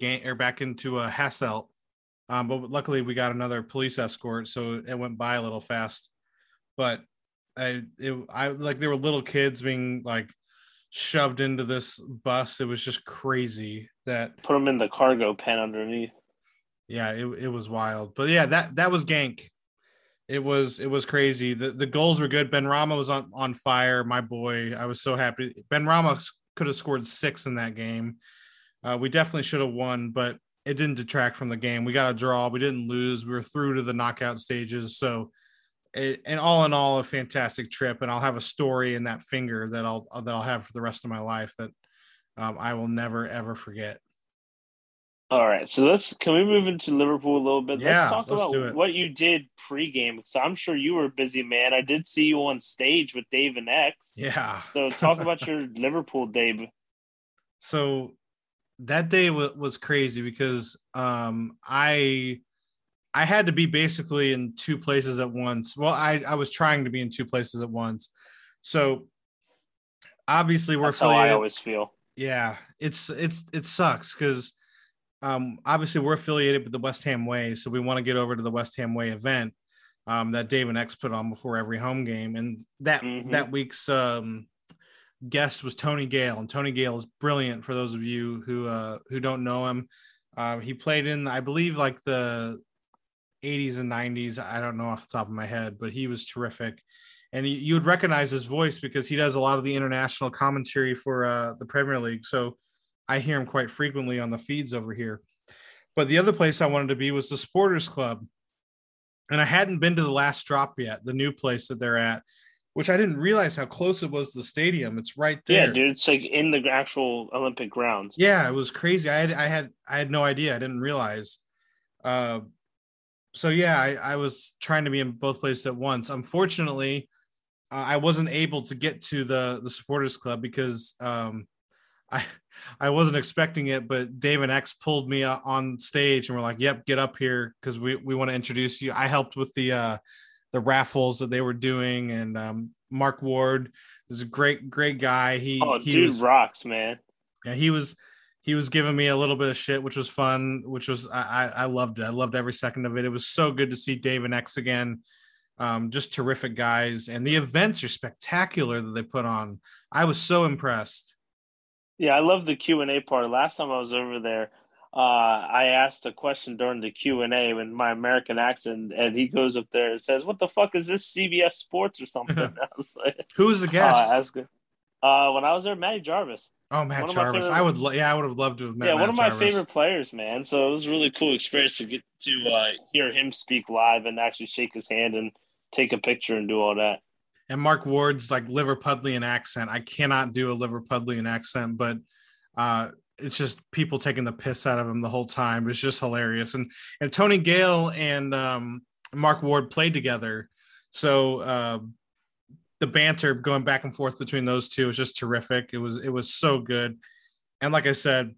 Speaker 1: Hasselt. But luckily we got another police escort, so it went by a little fast. But I like, there were little kids being like shoved into this bus. It was just crazy. That
Speaker 2: put them in the cargo pen underneath.
Speaker 1: Yeah, it was wild. But yeah, that was Genk. It was crazy. The goals were good. Benrahma was on fire. My boy, I was so happy. Benrahma could have scored 6 in that game. We definitely should have won, but it didn't detract from the game. We got a draw. We didn't lose. We were through to the knockout stages. So, and all in all, a fantastic trip. And I'll have a story in that finger that I'll have for the rest of my life that I will never ever forget.
Speaker 2: All right, so can we move into Liverpool a little bit?
Speaker 1: Yeah,
Speaker 2: let's talk about what you did pregame, because I'm sure you were a busy man. I did see you on stage with Dave and X.
Speaker 1: Yeah.
Speaker 2: So talk about your Liverpool day.
Speaker 1: So that day was crazy because I had to be basically in 2 places at once. Well, I was trying to be in 2 places at once. So obviously we're affiliated.
Speaker 2: How I always feel.
Speaker 1: Yeah, it sucks because obviously we're affiliated with the West Ham Way, so we want to get over to the West Ham Way event that Dave and X put on before every home game. And that week's guest was Tony Gale, and Tony Gale is brilliant. For those of you who don't know him, he played in, I believe, like the 80s and 90s. I don't know off the top of my head, but he was terrific. And you would recognize his voice because he does a lot of the international commentary for the Premier League. So I hear him quite frequently on the feeds over here. But the other place I wanted to be was the Supporters Club. And I hadn't been to the Last Drop yet, the new place that they're at, which I didn't realize how close it was to the stadium. It's right
Speaker 2: Yeah,
Speaker 1: there.
Speaker 2: dude, it's like in the actual Olympic grounds.
Speaker 1: Yeah, it was crazy. I had no idea. I didn't realize. Uh, so yeah, I was trying to be in both places at once. Unfortunately, I wasn't able to get to the supporters club because I I wasn't expecting it, but Dave and X pulled me on stage and were like, "Yep, get up here because we want to introduce you." I helped with the raffles that they were doing, and Mark Ward was a great guy.
Speaker 2: Oh,
Speaker 1: He
Speaker 2: dude
Speaker 1: was
Speaker 2: rocks, man.
Speaker 1: yeah, he was giving me a little bit of shit, which was fun, which was I loved it. I loved every second of it. It was so good to see Dave and X again. Just terrific guys, and the events are spectacular that they put on. I was so impressed.
Speaker 2: Yeah, I love the Q&A part. Last time I was over there, I asked a question during the Q&A with my American accent, and he goes up there and says, "What the fuck is this, CBS Sports or something?" I was like,
Speaker 1: Who was the guest?
Speaker 2: ask it. When I was there, Matty Jarvis,
Speaker 1: Oh, Matt
Speaker 2: one of my
Speaker 1: Jarvis.
Speaker 2: favorite,
Speaker 1: I would have loved to have met
Speaker 2: yeah, one
Speaker 1: Matt
Speaker 2: of my
Speaker 1: Jarvis.
Speaker 2: favorite players, man. So it was a really cool experience to get to hear him speak live and actually shake his hand and take a picture and do all that.
Speaker 1: And Mark Ward's like Liverpudlian accent. I cannot do a Liverpudlian accent, but it's just people taking the piss out of him the whole time. It's just hilarious. And Tony Gale and Mark Ward played together, so the banter going back and forth between those two was just terrific. It was so good. And like I said,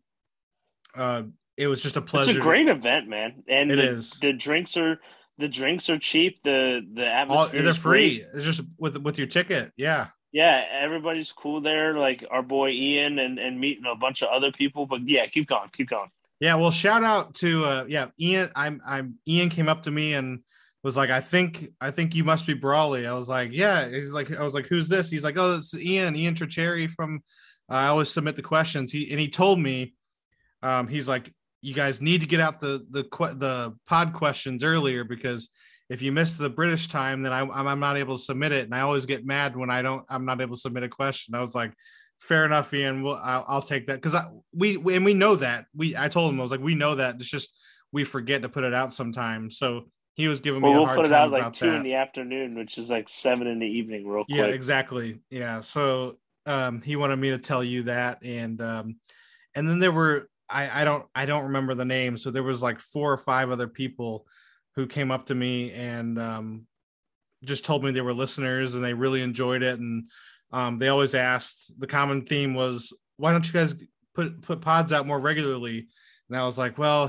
Speaker 1: it was just a
Speaker 2: It's a
Speaker 1: pleasure.
Speaker 2: great event, man, and
Speaker 1: It
Speaker 2: the
Speaker 1: is.
Speaker 2: the drinks are the drinks are cheap. The
Speaker 1: All
Speaker 2: atmosphere
Speaker 1: they're
Speaker 2: is great.
Speaker 1: free. It's just with your ticket. Yeah.
Speaker 2: Yeah, everybody's cool there. Like our boy Ian and meeting a bunch of other people. But yeah, keep going, keep going.
Speaker 1: Yeah, well, shout out to Ian. I'm Ian came up to me and was like, I think you must be Brawley. I was like, yeah. I was like, who's this? He's like, oh, it's Ian Tricheri from. I always submit the questions. He told me, he's like, you guys need to get out the pod questions earlier because if you miss the British time, then I'm not able to submit it, and I always get mad when I'm not able to submit a question. I was like, fair enough, Ian. I'll take that because we know that I told him I was like, we know that it's just we forget to put it out sometimes. So he was giving me
Speaker 2: Well,
Speaker 1: a
Speaker 2: we'll
Speaker 1: hard
Speaker 2: put it
Speaker 1: time
Speaker 2: out like
Speaker 1: about
Speaker 2: 2 in
Speaker 1: that.
Speaker 2: the afternoon, which is like 7 in the evening, real
Speaker 1: Yeah,
Speaker 2: quick.
Speaker 1: exactly. Yeah. So he wanted me to tell you that, and then there were I don't remember the name. So there was like 4 or 5 other people who came up to me and just told me they were listeners and they really enjoyed it. And they always asked, the common theme was, why don't you guys put pods out more regularly? And I was like, well,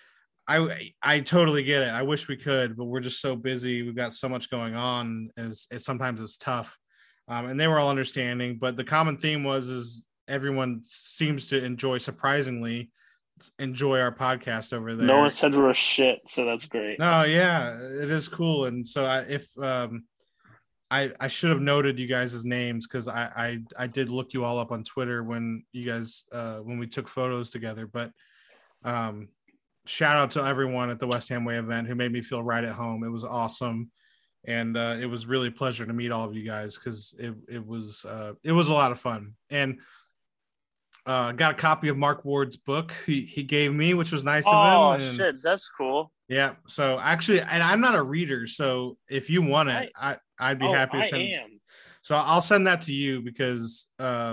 Speaker 1: I totally get it. I wish we could, but we're just so busy. We've got so much going on. Sometimes it's tough. And they were all understanding, but the common theme is everyone seems to surprisingly enjoy our podcast over
Speaker 2: No one
Speaker 1: there.
Speaker 2: said we're shit, so that's great.
Speaker 1: No, yeah, it is cool. And so if I should have noted you guys' names because I did look you all up on Twitter when you guys when we took photos together. But shout out to everyone at the West Ham Way event who made me feel right at home. It was awesome, and it was really a pleasure to meet all of you guys because it was a lot of fun. And got a copy of Mark Ward's book he gave me, which was nice of him.
Speaker 2: Oh
Speaker 1: And
Speaker 2: shit, that's cool.
Speaker 1: yeah, so actually, and I'm not a reader, so if you want it, I'd be happy to
Speaker 2: I
Speaker 1: send it.
Speaker 2: am.
Speaker 1: So I'll send that to you because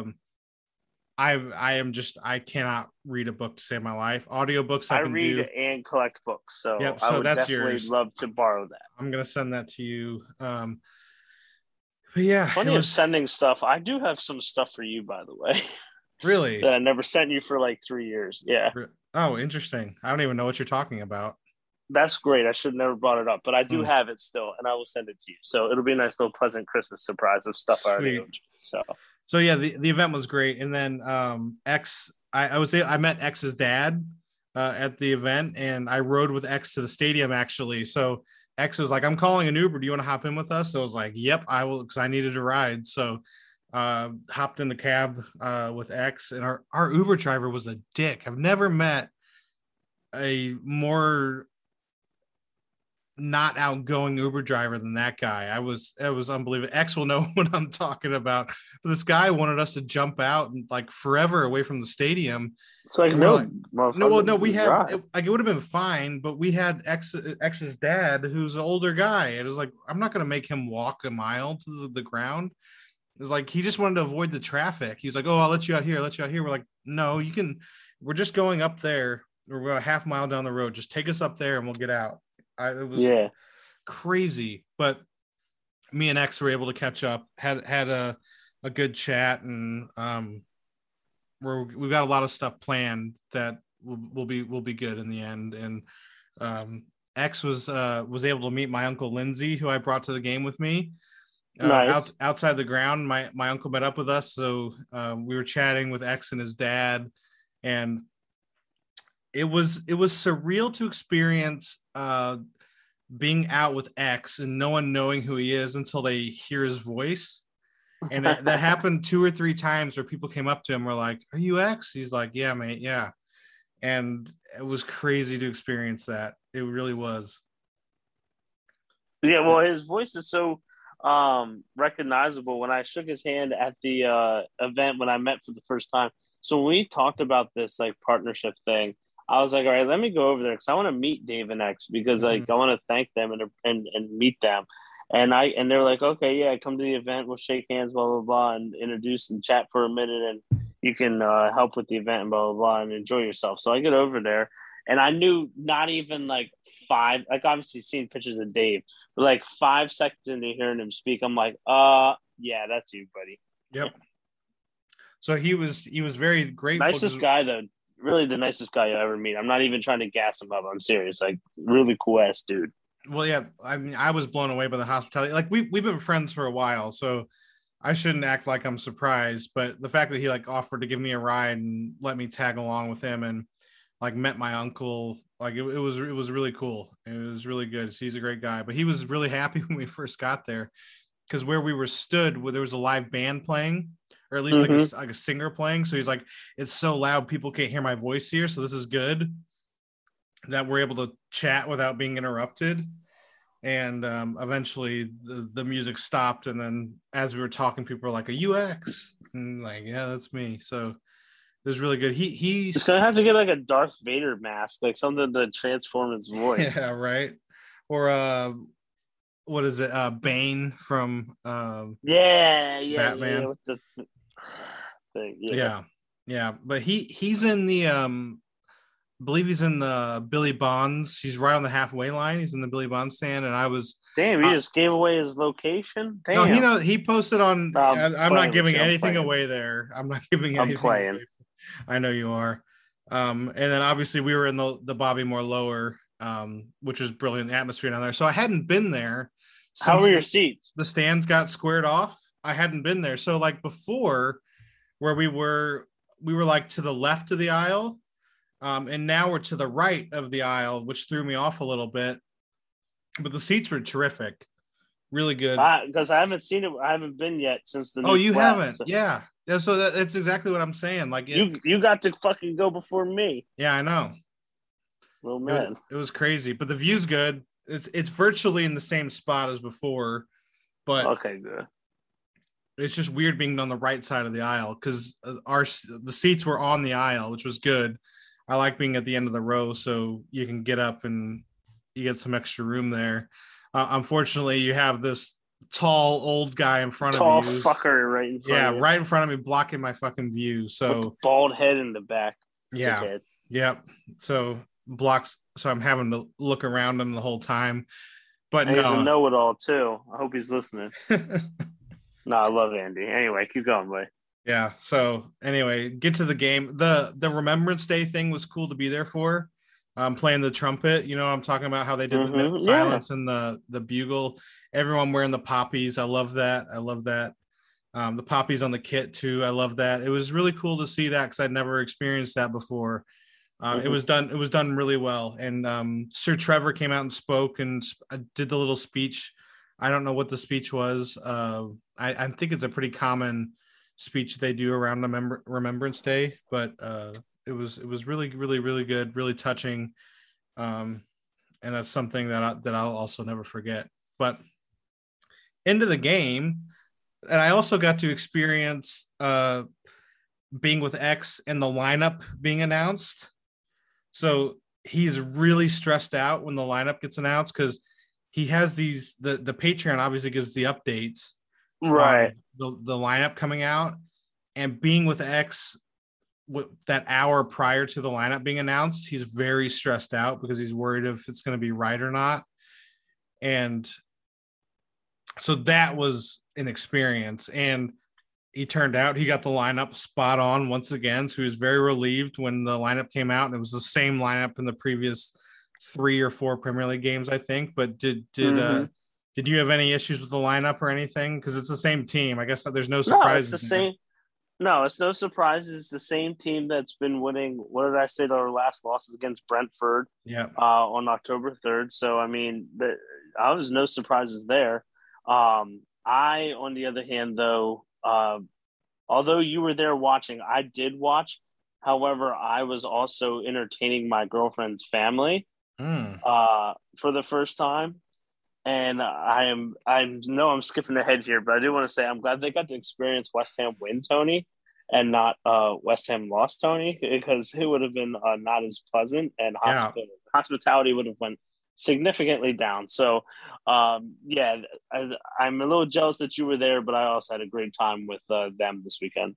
Speaker 1: I cannot read a book to save my life. Audiobooks I
Speaker 2: I
Speaker 1: can
Speaker 2: read
Speaker 1: do.
Speaker 2: and collect books, so
Speaker 1: Yep,
Speaker 2: I
Speaker 1: so
Speaker 2: would
Speaker 1: that's
Speaker 2: definitely
Speaker 1: yours.
Speaker 2: love to borrow that.
Speaker 1: I'm gonna send that to you. But yeah, it
Speaker 2: Funny of
Speaker 1: was
Speaker 2: sending stuff. I do have some stuff for you, by the way,
Speaker 1: really.
Speaker 2: that I never sent you for like 3 years. Yeah,
Speaker 1: Oh, interesting. I don't even know what you're talking about.
Speaker 2: that's great. I should have never brought it up, but I do
Speaker 1: Hmm,
Speaker 2: have it still, and I will send it to you. So it'll be a nice little pleasant Christmas surprise of stuff I already
Speaker 1: sweet.
Speaker 2: owned you. So
Speaker 1: So yeah, the event was great, and then X, I met X's dad at the event, and I rode with X to the stadium actually. So X was like, "I'm calling an Uber. Do you want to hop in with us?" So I was like, "Yep, I will," because I needed a ride. So hopped in the cab with X, and our Uber driver was a dick. I've never met a more not outgoing Uber driver than that guy. It was unbelievable. X will know what I'm talking about. But this guy wanted us to jump out and like forever away from the stadium.
Speaker 2: It's like,
Speaker 1: And we're
Speaker 2: no,
Speaker 1: like, no, well,
Speaker 2: motherfucker,
Speaker 1: no, we
Speaker 2: just
Speaker 1: have
Speaker 2: drive.
Speaker 1: like it would have been fine, but we had X's dad, who's an older guy. It was like, I'm not gonna make him walk a mile to the ground. It was like he just wanted to avoid the traffic. He's like, "Oh, I'll let you out here. I'll let you out here." We're like, "No, you can. We're just going up there. We're about a half mile down the road. Just take us up there, and we'll get out." It was
Speaker 2: Yeah.
Speaker 1: crazy, but me and X were able to catch up. Had a good chat, and we've got a lot of stuff planned that will be good in the end. And X was able to meet my uncle Lindsay, who I brought to the game with me.
Speaker 2: Nice.
Speaker 1: Outside the ground, my uncle met up with us, so we were chatting with X and his dad, and it was surreal to experience being out with X and no one knowing who he is until they hear his voice. And that happened 2 or 3 times where people came up to him and were like, "Are you X?" He's like, "Yeah, mate, yeah." And it was crazy to experience that. It really was.
Speaker 2: Yeah, well, his voice is so recognizable. When I shook his hand at the event when I met for the first time, so when we talked about this like partnership thing, I was like, all right, let me go over there because I want to meet Dave and X because like
Speaker 1: Mhm.
Speaker 2: I want to thank them and meet them. And they're like, okay, yeah, come to the event, we'll shake hands, blah blah blah, and introduce and chat for a minute, and you can help with the event and blah blah blah and enjoy yourself. So I get over there, and I knew not even like five, like obviously seen pictures of Dave, but like 5 seconds into hearing him speak, I'm like, yeah, that's you, buddy.
Speaker 1: Yep. So he was very grateful
Speaker 2: Nicest
Speaker 1: because
Speaker 2: guy though, really the nicest guy you'll ever meet. I'm not even trying to gas him up. I'm serious. Like really cool ass dude.
Speaker 1: well, yeah, I mean, I was blown away by the hospitality. Like we've been friends for a while, so I shouldn't act like I'm surprised. But the fact that he like offered to give me a ride and let me tag along with him and like met my uncle, like it was really cool. It was really good. So he's a great guy. But he was really happy when we first got there because where we were stood, where there was a live band playing, or at least
Speaker 2: Mm-hmm.
Speaker 1: like a singer playing. So he's like, it's so loud, people can't hear my voice here. So this is good that we're able to chat without being interrupted. And eventually the music stopped, and then as we were talking, people were like, "A UX," and like, "Yeah, that's me." So it was really good.
Speaker 2: It's gonna have to get like a Darth Vader mask, like something to transform his voice.
Speaker 1: yeah, right. Or what is it? Bane from
Speaker 2: Yeah.
Speaker 1: Batman.
Speaker 2: With the thing, yeah.
Speaker 1: Yeah, yeah. But he's in the I believe he's in the Billy Bonds. He's right on the halfway line. He's in the Billy Bonds stand, and I was.
Speaker 2: Damn, you just gave away his location.
Speaker 1: No,
Speaker 2: Damn.
Speaker 1: he posted on.
Speaker 2: I'm
Speaker 1: I'm not
Speaker 2: playing with
Speaker 1: giving
Speaker 2: you. I'm
Speaker 1: anything
Speaker 2: playing.
Speaker 1: away there. I'm not giving
Speaker 2: I'm
Speaker 1: anything
Speaker 2: playing.
Speaker 1: away. I know you are. And then obviously we were in the Bobby Moore lower, which is brilliant atmosphere down there. So I hadn't been there
Speaker 2: How
Speaker 1: since
Speaker 2: were your seats?
Speaker 1: the stands got squared off. I hadn't been there. So like before, where we were like to the left of the aisle, and now we're to the right of the aisle, which threw me off a little bit. But the seats were terrific, really good.
Speaker 2: Because I haven't seen it. I haven't been yet since the
Speaker 1: Oh,
Speaker 2: new
Speaker 1: you
Speaker 2: flat.
Speaker 1: haven't?
Speaker 2: So
Speaker 1: Yeah. Yeah, so that's exactly what I'm saying. Like it,
Speaker 2: you got to fucking go before me,
Speaker 1: yeah, I know.
Speaker 2: little man.
Speaker 1: It was crazy, but the view's good. It's virtually in the same spot as before, but
Speaker 2: Okay, good.
Speaker 1: it's just weird being on the right side of the aisle because the seats were on the aisle, which was good. I like being at the end of the row so you can get up and you get some extra room there. Unfortunately, you have this tall old guy in front of
Speaker 2: Tall
Speaker 1: you.
Speaker 2: fucker right in front
Speaker 1: Yeah,
Speaker 2: of you
Speaker 1: right in front of me, blocking my fucking view.
Speaker 2: with the
Speaker 1: So
Speaker 2: bald head in the back.
Speaker 1: yeah,
Speaker 2: Dickhead.
Speaker 1: yep. So blocks. So I'm having to look around him the whole time. But
Speaker 2: And he's a
Speaker 1: no.
Speaker 2: know-it-all too. I hope he's listening. No, I love Andy. Anyway, keep going, boy.
Speaker 1: Yeah. So anyway, get to the game. The Remembrance Day thing was cool to be there for. Playing the trumpet. You know, I'm talking about how they did the minute of
Speaker 2: Yeah.
Speaker 1: silence and the bugle. Everyone wearing the poppies. I love that. I love that. The poppies on the kit too. I love that. It was really cool to see that because I'd never experienced that before. It was done. It was done really well. And Sir Trevor came out and spoke and did the little speech. I don't know what the speech was. I think it's a pretty common speech they do around Remembrance Day, but it was really good, really touching. and that's something that I'll also never forget. But into the game, and I also got to experience being with X and the lineup being announced. So he's really stressed out when the lineup gets announced because he has the Patreon obviously gives the updates
Speaker 2: Right.
Speaker 1: on the lineup coming out, and being with X that hour prior to the lineup being announced, he's very stressed out because he's worried if it's going to be right or not. And so that was an experience. And he turned out he got the lineup spot on once again. So he was very relieved when the lineup came out, and it was the same lineup in the previous 3 or 4 Premier League games, I think. But did you have any issues with the lineup or anything? Because it's the same team. I guess there's no
Speaker 2: No, it's
Speaker 1: surprises
Speaker 2: the
Speaker 1: there.
Speaker 2: same. No, it's no surprise. It's the same team that's been winning. What did I say? Our last loss is against Brentford.
Speaker 1: Yeah.
Speaker 2: On October 3rd. So I mean, I was no surprises there. I, on the other hand, though, although you were there watching, I did watch. However, I was also entertaining my girlfriend's family for the first time. And I'm skipping ahead here, but I do want to say I'm glad they got to experience West Ham win Tony and not West Ham lost Tony, because it would have been not as pleasant, and hospitality would have went significantly down. So, I'm a little jealous that you were there, but I also had a great time with them this weekend.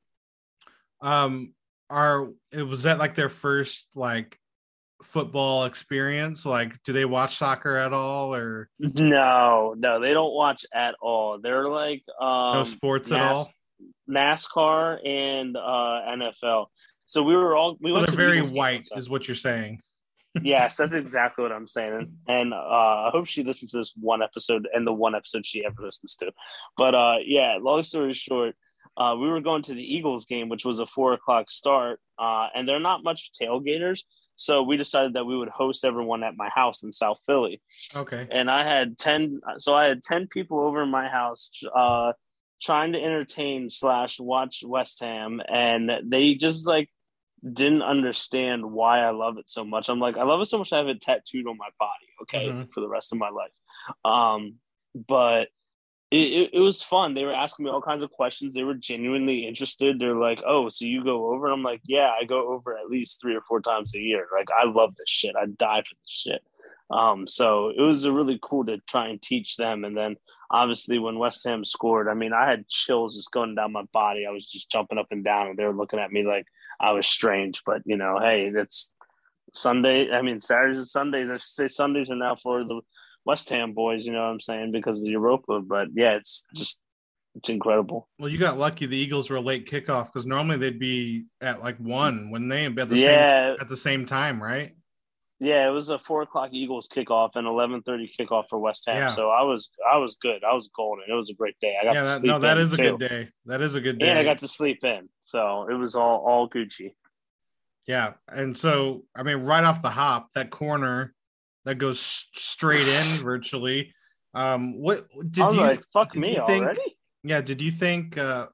Speaker 1: Was that like their first like football experience? Like, do they watch soccer at all, or
Speaker 2: No, they don't watch at all. They're like
Speaker 1: no sports at all?
Speaker 2: NASCAR and NFL. So we
Speaker 1: So
Speaker 2: went
Speaker 1: they're
Speaker 2: to
Speaker 1: very white, is what you're saying.
Speaker 2: Yes, that's exactly what I'm saying. And I hope she listens to this one episode and the one episode she ever listens to. But long story short, we were going to the Eagles game, which was a 4:00 start, and they're not much tailgaters. So we decided that we would host everyone at my house in South Philly.
Speaker 1: Okay.
Speaker 2: And I had 10 people over in my house trying to entertain / watch West Ham. And they just like didn't understand why I love it so much. I'm like, I love it so much I have it tattooed on my body, okay, for the rest of my life. But it was fun. They were asking me all kinds of questions. They were genuinely interested. They're like, oh, so you go over? And I'm like, yeah, I go over at least 3 or 4 times a year. Like, I love this shit. I die for this shit. So it was really cool to try and teach them. And then obviously when West Ham scored, I mean, I had chills just going down my body. I was just jumping up and down, and they were looking at me like I was strange. But, hey, it's Sunday. I mean, Saturdays and Sundays. I should say Sundays are now for the West Ham boys, you know what I'm saying, because of the Europa. But yeah, it's incredible.
Speaker 1: Well, you got lucky the Eagles were a late kickoff, because normally they'd be at like 1 when they at the same time, right?
Speaker 2: Yeah, it was a 4:00 Eagles kickoff and 11:30 kickoff for West Ham. Yeah. So I was good. I was golden. It was a great day. I got to sleep in.
Speaker 1: That is a good day. That is a good day.
Speaker 2: And I got to sleep in. So it was all Gucci.
Speaker 1: Yeah. And so, I mean, right off the hop, that corner that goes straight in virtually. What did
Speaker 2: I was
Speaker 1: you
Speaker 2: like, fuck
Speaker 1: did
Speaker 2: me
Speaker 1: you think,
Speaker 2: already?
Speaker 1: Yeah. Did you think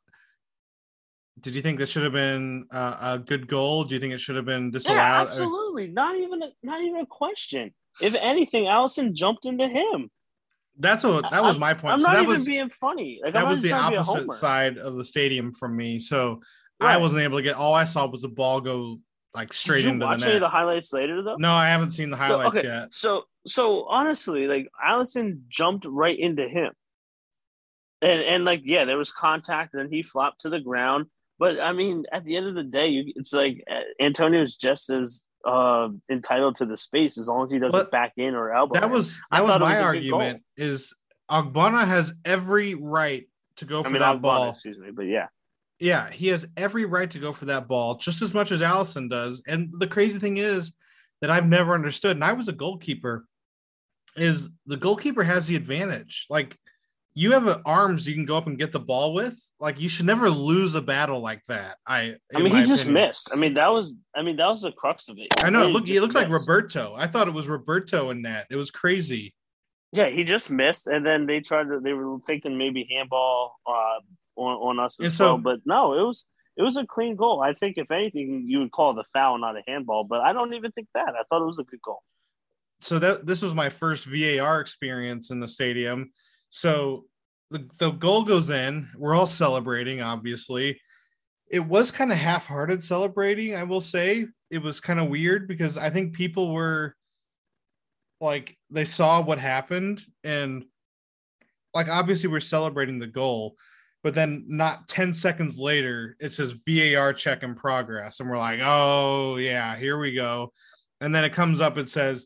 Speaker 1: this should have been a good goal? Do you think it should have been disallowed?
Speaker 2: Yeah, absolutely. Not even a question. If anything, Alisson jumped into him.
Speaker 1: That was my point.
Speaker 2: I'm not even being funny. Like,
Speaker 1: that was the opposite side of the stadium from me. So
Speaker 2: right.
Speaker 1: I wasn't able to get. All I saw was the ball go like straight into the net.
Speaker 2: Did you watch any of the highlights later though?
Speaker 1: No, I haven't seen the highlights yet.
Speaker 2: So honestly, like, Alisson jumped right into him, and like, yeah, there was contact, and he flopped to the ground. But I mean, at the end of the day, it's like Antonio's just as entitled to the space as long as he doesn't back in or elbow.
Speaker 1: That was my argument. Is Ogbonna has every right to go for that ball.
Speaker 2: Excuse me, but yeah.
Speaker 1: Yeah, he has every right to go for that ball just as much as Alisson does. And the crazy thing is that I've never understood, and I was a goalkeeper, is the goalkeeper has the advantage. Like, you have arms you can go up and get the ball with. Like, you should never lose a battle like that.
Speaker 2: I mean, he just missed. I mean, that was the crux of it.
Speaker 1: I know. It looked like Roberto. I thought it was Roberto in that. It was crazy.
Speaker 2: Yeah, he just missed, and then they were thinking maybe handball on us as well. But no, it was a clean goal. I think if anything, you would call the foul not a handball, but I don't even think that. I thought it was a good goal.
Speaker 1: so that this was my first VAR experience in the stadium. So the goal goes in. We're all celebrating, obviously. It was kind of half-hearted celebrating, I will say. It was kind of weird because I think people were like, they saw what happened, and like obviously we're celebrating the goal, but then not 10 seconds later it says VAR check in progress, and we're like, oh yeah, here we go. And then it comes up, it says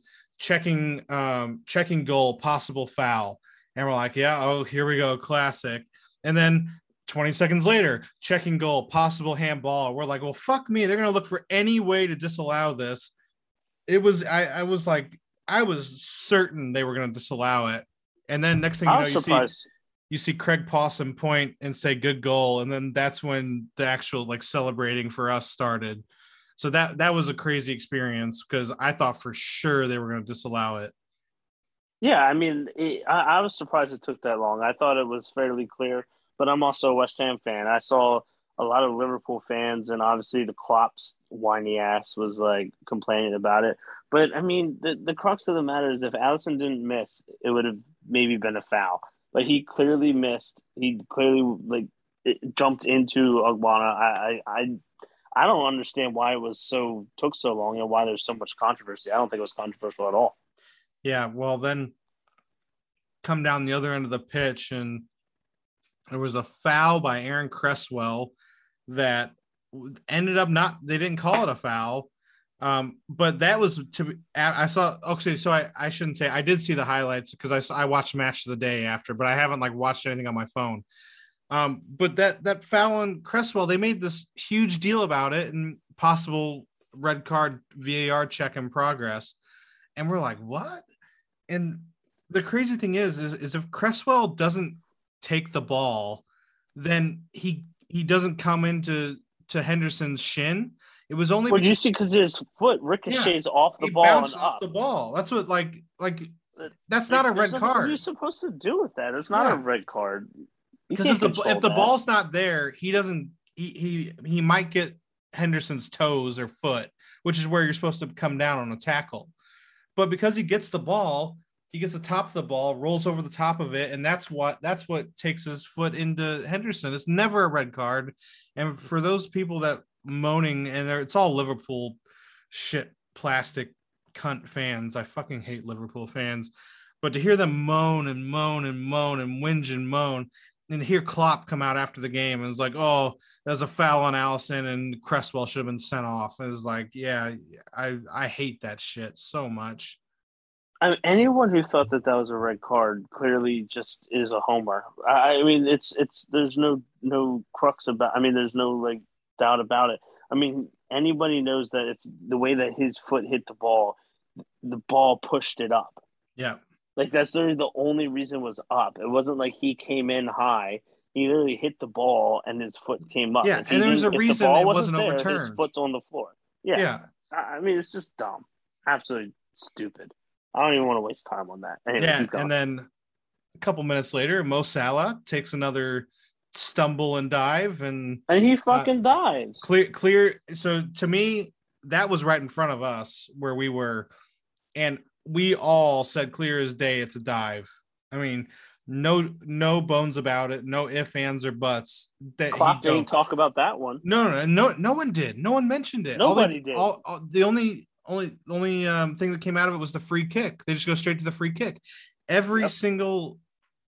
Speaker 1: checking goal, possible foul, and we're like, yeah, oh, here we go, classic. And then 20 seconds later, checking goal, possible handball. We're like, well, fuck me, they're gonna look for any way to disallow this. It was I was like, I was certain they were gonna disallow it. And then next thing you
Speaker 2: I
Speaker 1: know,
Speaker 2: was surprised.
Speaker 1: you see Craig Pawson point and say good goal, and then that's when the actual like celebrating for us started. So that was a crazy experience because I thought for sure they were going to disallow it.
Speaker 2: Yeah, I mean, I was surprised it took that long. I thought it was fairly clear, but I'm also a West Ham fan. I saw a lot of Liverpool fans, and obviously the Klopp's whiny ass was like complaining about it. But I mean, the crux of the matter is if Allison didn't miss, it would have maybe been a foul. But he clearly missed. He clearly like jumped into Agbana. I don't understand why it was took so long and why there's so much controversy. I don't think it was controversial at all.
Speaker 1: Yeah, well then come down the other end of the pitch, and there was a foul by Aaron Cresswell that ended up not, they didn't call it a foul. But that was I saw, okay, so I shouldn't say, I did see the highlights because I watched Match of the Day after, but I haven't like watched anything on my phone. But that foul on Cresswell, they made this huge deal about it and possible red card, VAR check in progress. And we're like, what? And the crazy thing is if Cresswell doesn't take the ball, then he doesn't come into Henderson's shin. It was only
Speaker 2: you see because his foot ricochets off the ball and
Speaker 1: off the ball. That's what like that's not a red card.
Speaker 2: What are you supposed to do with that? It's not a red card.
Speaker 1: Because if the ball's not there, he doesn't. He might get Henderson's toes or foot, which is where you're supposed to come down on a tackle. But because he gets the ball, he gets the top of the ball, rolls over the top of it, and that's what takes his foot into Henderson. It's never a red card. And for those people that moaning, and it's all Liverpool shit, plastic cunt fans. I fucking hate Liverpool fans. But to hear them moan and moan and moan and whinge and moan, and hear Klopp come out after the game and it's like, oh, there's a foul on Allison and Cresswell should have been sent off. And it's like, yeah, I hate that shit so much.
Speaker 2: I mean, anyone who thought that was a red card clearly just is a homer. I mean, it's there's no crux about. I mean, there's no like doubt about it. I mean, anybody knows that if the way that his foot hit the ball pushed it up.
Speaker 1: Yeah.
Speaker 2: Like that's literally the only reason it was up. It wasn't like he came in high. He literally hit the ball and his foot came up.
Speaker 1: Yeah, and there's a reason it wasn't overturned.
Speaker 2: His foot's on the floor. Yeah.
Speaker 1: Yeah.
Speaker 2: I mean, it's just dumb. Absolutely stupid. I don't even want to waste time on that. Anyway,
Speaker 1: yeah, and then a couple minutes later, Mo Salah takes another stumble and dive, and
Speaker 2: he fucking dives.
Speaker 1: Clear. So to me, that was right in front of us where we were, and we all said clear as day it's a dive. I mean, no bones about it, no ifs, ands, or buts. That
Speaker 2: Klopp didn't talk about that one.
Speaker 1: No one did. No one mentioned it.
Speaker 2: Nobody did.
Speaker 1: The only thing that came out of it was the free kick. They just go straight to the free kick. Every single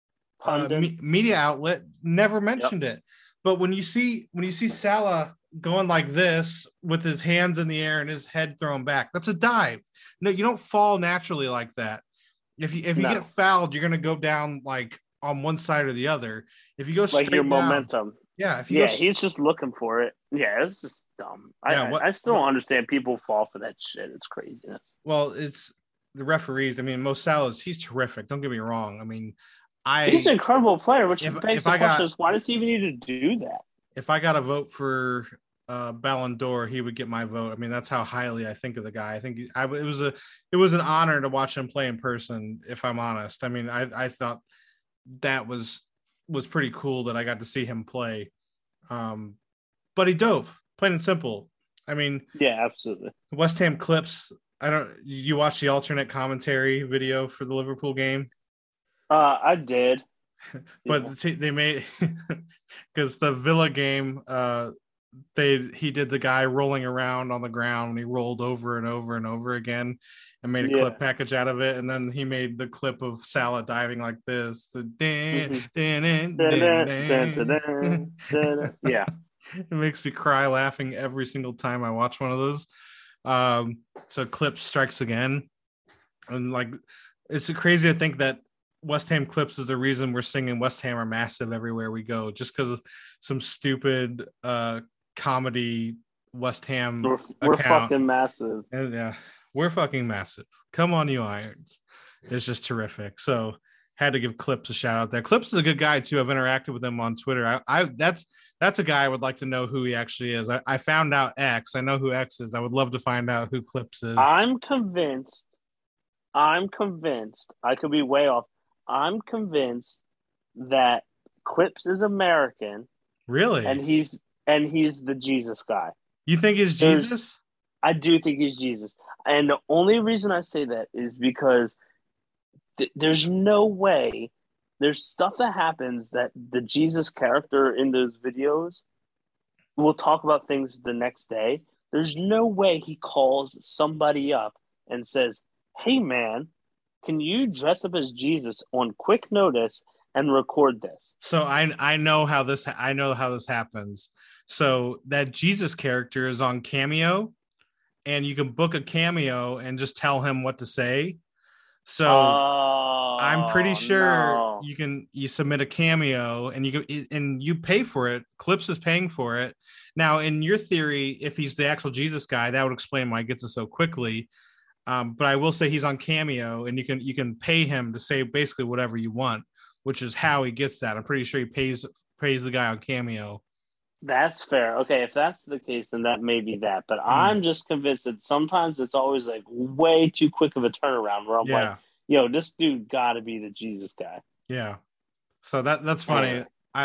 Speaker 1: media outlet never mentioned it. But when you see Salah going like this with his hands in the air and his head thrown back, that's a dive. No, you don't fall naturally like that. If you get fouled, you're gonna go down like on one side or the other. If you go straight
Speaker 2: like your
Speaker 1: down,
Speaker 2: momentum.
Speaker 1: Yeah.
Speaker 2: He's just looking for it. Yeah, it's just dumb. I still don't understand people fall for that shit. It's craziness.
Speaker 1: Well, it's the referees. I mean, Mo Salah, he's terrific. Don't get me wrong. I mean,
Speaker 2: he's an incredible player, which begs the question is why does he even need to do that?
Speaker 1: If I got a vote for Ballon d'Or, he would get my vote. I mean, that's how highly I think of the guy. I think it was an honor to watch him play in person, if I'm honest. I mean, I thought that was pretty cool that I got to see him play. But he dove, plain and simple. I mean,
Speaker 2: yeah, absolutely.
Speaker 1: West Ham clips I don't. You watch the alternate commentary video for the Liverpool game,
Speaker 2: I did.
Speaker 1: but
Speaker 2: Yeah.
Speaker 1: see, they made because the Villa game. He did the guy rolling around on the ground and he rolled over and over and over again and made a
Speaker 2: Yeah.
Speaker 1: clip package out of it, and then he made the clip of Salah diving like this, the
Speaker 2: Mhm. Yeah.
Speaker 1: it makes me cry laughing every single time I watch one of those. So Clips strikes again, and like it's crazy to think that West Ham Clips is the reason we're singing West Ham are massive everywhere we go, just because of some stupid comedy West Ham
Speaker 2: We're
Speaker 1: account.
Speaker 2: fucking massive.
Speaker 1: And yeah, we're fucking massive. Come on, you Irons. It's just terrific. So had to give Clips a shout out there. Clips is a good guy too. I've interacted with him on Twitter. That's a guy I would like to know who he actually is. I found out X. I know who X is. I would love to find out who Clips is.
Speaker 2: I'm convinced. I could be way off. I'm convinced that Clips is American,
Speaker 1: Really?
Speaker 2: and he's the Jesus guy.
Speaker 1: You think he's Jesus?
Speaker 2: I do think he's Jesus. And the only reason I say that is because there's no way there's stuff that happens that the Jesus character in those videos will talk about things the next day. There's no way he calls somebody up and says, "Hey man, can you dress up as Jesus on quick notice and record this?"
Speaker 1: So I know how this happens. So that Jesus character is on Cameo, and you can book a Cameo and just tell him what to say. So I'm pretty sure you submit a Cameo and you pay for it. Clips is paying for it. Now, in your theory, if he's the actual Jesus guy, that would explain why he gets it so quickly. But I will say he's on Cameo, and you can pay him to say basically whatever you want, which is how he gets that. I'm pretty sure he pays the guy on Cameo.
Speaker 2: That's fair. Okay, if that's the case, then that may be that. But I'm just convinced that sometimes it's always like way too quick of a turnaround where I'm like, yo, this dude got to be the Jesus guy.
Speaker 1: Yeah. So that's funny.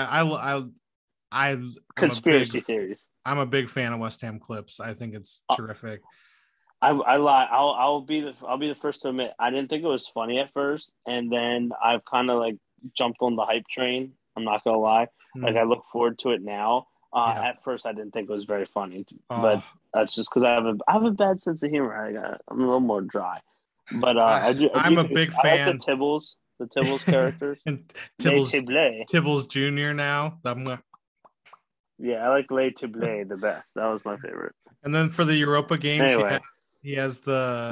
Speaker 1: I
Speaker 2: conspiracy theories.
Speaker 1: I'm a big fan of West Ham Clips. I think it's terrific.
Speaker 2: I lie. I'll be the first to admit I didn't think it was funny at first, and then I've kind of like jumped on the hype train. I'm not gonna lie. Like I look forward to it now. At first, I didn't think it was very funny, but that's just because I have a bad sense of humor. I'm a little more dry, but
Speaker 1: I'm a big fan.
Speaker 2: I like the Tibbles characters,
Speaker 1: and Tibbles Jr. now.
Speaker 2: Yeah, I like Les Tibbles the best. That was my favorite.
Speaker 1: And then for the Europa games,
Speaker 2: anyway.
Speaker 1: he has the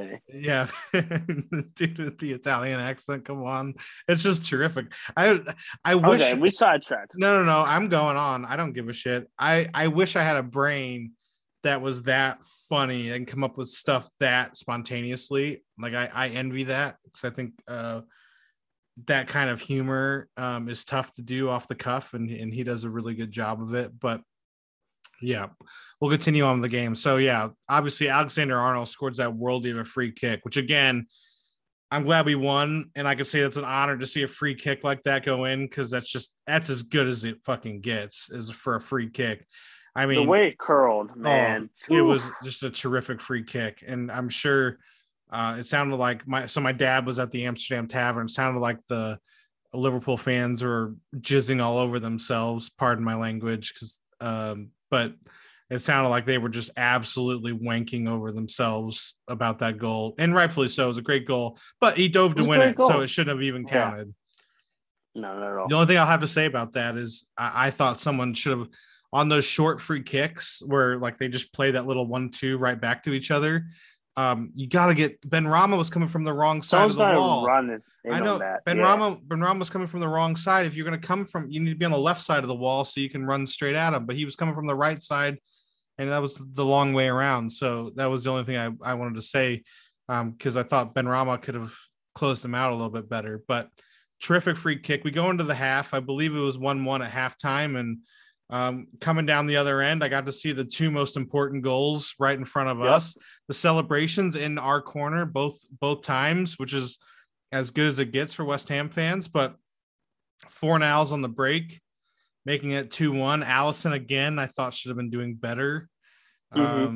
Speaker 1: dude with the Italian accent. Come on, it's just terrific. I wish.
Speaker 2: Okay, we sidetracked.
Speaker 1: No. I'm going on. I don't give a shit. I wish I had a brain that was that funny and come up with stuff that spontaneously. Like I envy that, because I think that kind of humor is tough to do off the cuff, and he does a really good job of it. But yeah, we'll continue on with the game. So yeah, obviously Alexander-Arnold scored that worldie of a free kick, which again, I'm glad we won, and I can say that's an honor to see a free kick like that go in, because that's as good as it fucking gets, is for a free kick. I mean,
Speaker 2: the way it curled, man,
Speaker 1: it was just a terrific free kick, and I'm sure it sounded like my dad was at the Amsterdam Tavern. It sounded like the Liverpool fans were jizzing all over themselves. Pardon my language, but it sounded like they were just absolutely wanking over themselves about that goal. And rightfully so. It was a great goal, but he dove to win it, so it shouldn't have even counted.
Speaker 2: No, not at all.
Speaker 1: The only thing I'll have to say about that is I thought someone should have, on those short free kicks where like they just play that little 1-2 right back to each other. You got to get Benrahma was coming from the wrong side of the wall. I know Benrahma was coming from the wrong side. If you're going to come from, you need to be on the left side of the wall so you can run straight at him. But he was coming from the right side, and that was the long way around. So that was the only thing I wanted to say, because I thought Benrahma could have closed him out a little bit better. But terrific free kick. We go into the half. I believe it was 1-1 at halftime, and coming down the other end, I got to see the two most important goals right in front of us. The celebrations in our corner, both times, which is as good as it gets for West Ham fans. But Fornals on the break, making it 2-1. Allison again, I thought should have been doing better. Probably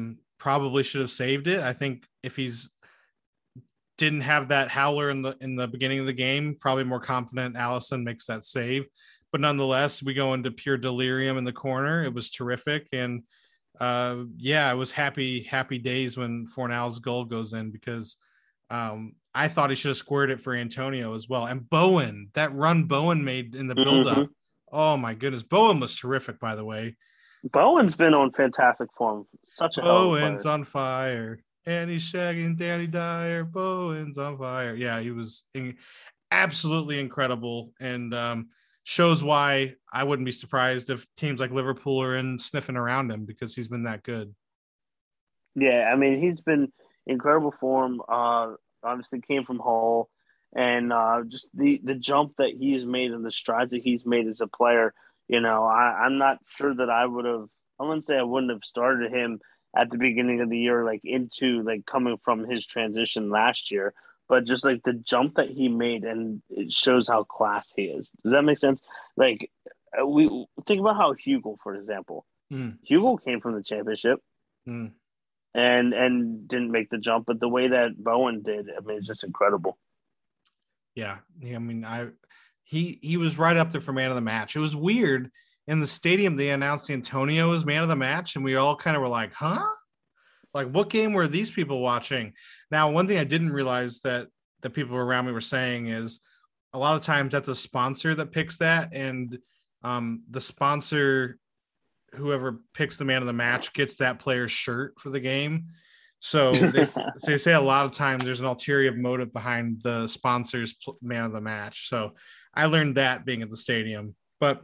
Speaker 1: probably should have saved it. I think if he's didn't have that howler in the beginning of the game, probably more confident Allison makes that save. But nonetheless, we go into pure delirium in the corner. It was terrific. And it was happy days when Fornal's goal goes in, because I thought he should have squared it for Antonio as well. And Bowen, that run Bowen made in the buildup. Mm-hmm. Oh my goodness. Bowen was terrific, by the way.
Speaker 2: Bowen's been on fantastic form. Such a
Speaker 1: Bowen's on fire. And he's shagging Danny Dyer. Bowen's on fire. Yeah, he was absolutely incredible, and shows why I wouldn't be surprised if teams like Liverpool are in sniffing around him, because he's been that good.
Speaker 2: Yeah, I mean, he's been incredible form. Obviously came from Hull, and just the jump that he's made and the strides that he's made as a player. You know, I'm not sure that I wouldn't say I wouldn't have started him at the beginning of the year, like into like coming from his transition last year, but just like the jump that he made, and it shows how class he is. Does that make sense? Like, we think about how Hugo, for example, Hugo came from the championship and didn't make the jump, but the way that Bowen did, I mean, it's just incredible.
Speaker 1: Yeah. I mean, he was right up there for man of the match. It was weird. In the stadium, they announced Antonio as man of the match, and we all kind of were like, huh? Like, what game were these people watching? Now, one thing I didn't realize that the people around me were saying is a lot of times that's the sponsor that picks that, and the sponsor, whoever picks the man of the match, gets that player's shirt for the game. So they say a lot of times there's an ulterior motive behind the sponsor's man of the match. So I learned that being at the stadium. But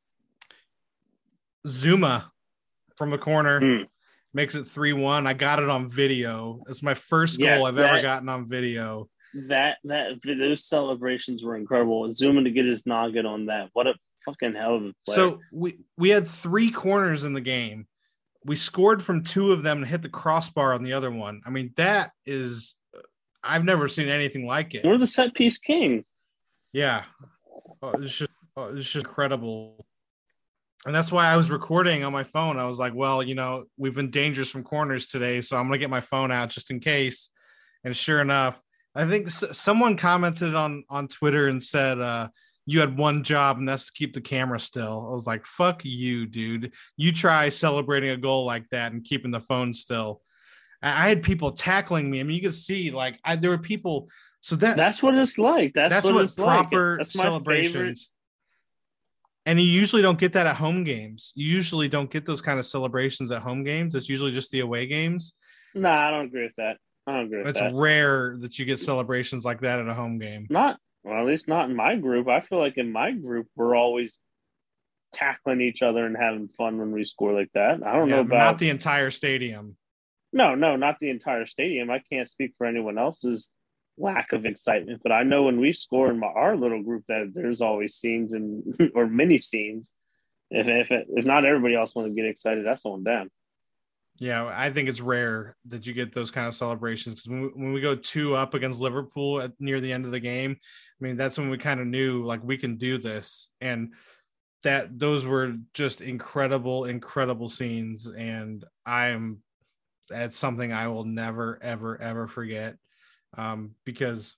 Speaker 1: Zuma from the corner makes it 3-1. I got it on video. It's my first goal I've ever gotten on video.
Speaker 2: Those celebrations were incredible. Zuma to get his noggin on that. What a fucking hell of a play.
Speaker 1: So we had 3 corners in the game. We scored from 2 of them and hit the crossbar on the other one. I mean, that is, I've never seen anything like it.
Speaker 2: We're the set piece kings.
Speaker 1: Yeah. It's just incredible. And that's why I was recording on my phone. I was like, well, you know, we've been dangerous from corners today, so I'm going to get my phone out just in case. And sure enough, I think someone commented on Twitter and said, you had one job, and that's to keep the camera still. I was like, fuck you, dude. You try celebrating a goal like that and keeping the phone still. I had people tackling me. I mean, you could see, like, there were people. So that's
Speaker 2: what it's like. That's what it's
Speaker 1: proper
Speaker 2: like. That's
Speaker 1: celebrations. Favorite. And you usually don't get that at home games. You usually don't get those kind of celebrations at home games. It's usually just the away games.
Speaker 2: No, I don't agree with that.
Speaker 1: It's rare that you get celebrations like that at a home game.
Speaker 2: Well, at least not in my group. I feel like in my group, we're always tackling each other and having fun when we score like that. I don't know about...
Speaker 1: Not the entire stadium.
Speaker 2: No, not the entire stadium. I can't speak for anyone else's lack of excitement, but I know when we score in our little group that there's always scenes or mini scenes. If not everybody else wants to get excited, that's on them.
Speaker 1: Yeah, I think it's rare that you get those kind of celebrations, because when we go 2-up against Liverpool near the end of the game, I mean, that's when we kind of knew, like, we can do this. And those were just incredible scenes. And that's something I will never, ever, ever forget. Because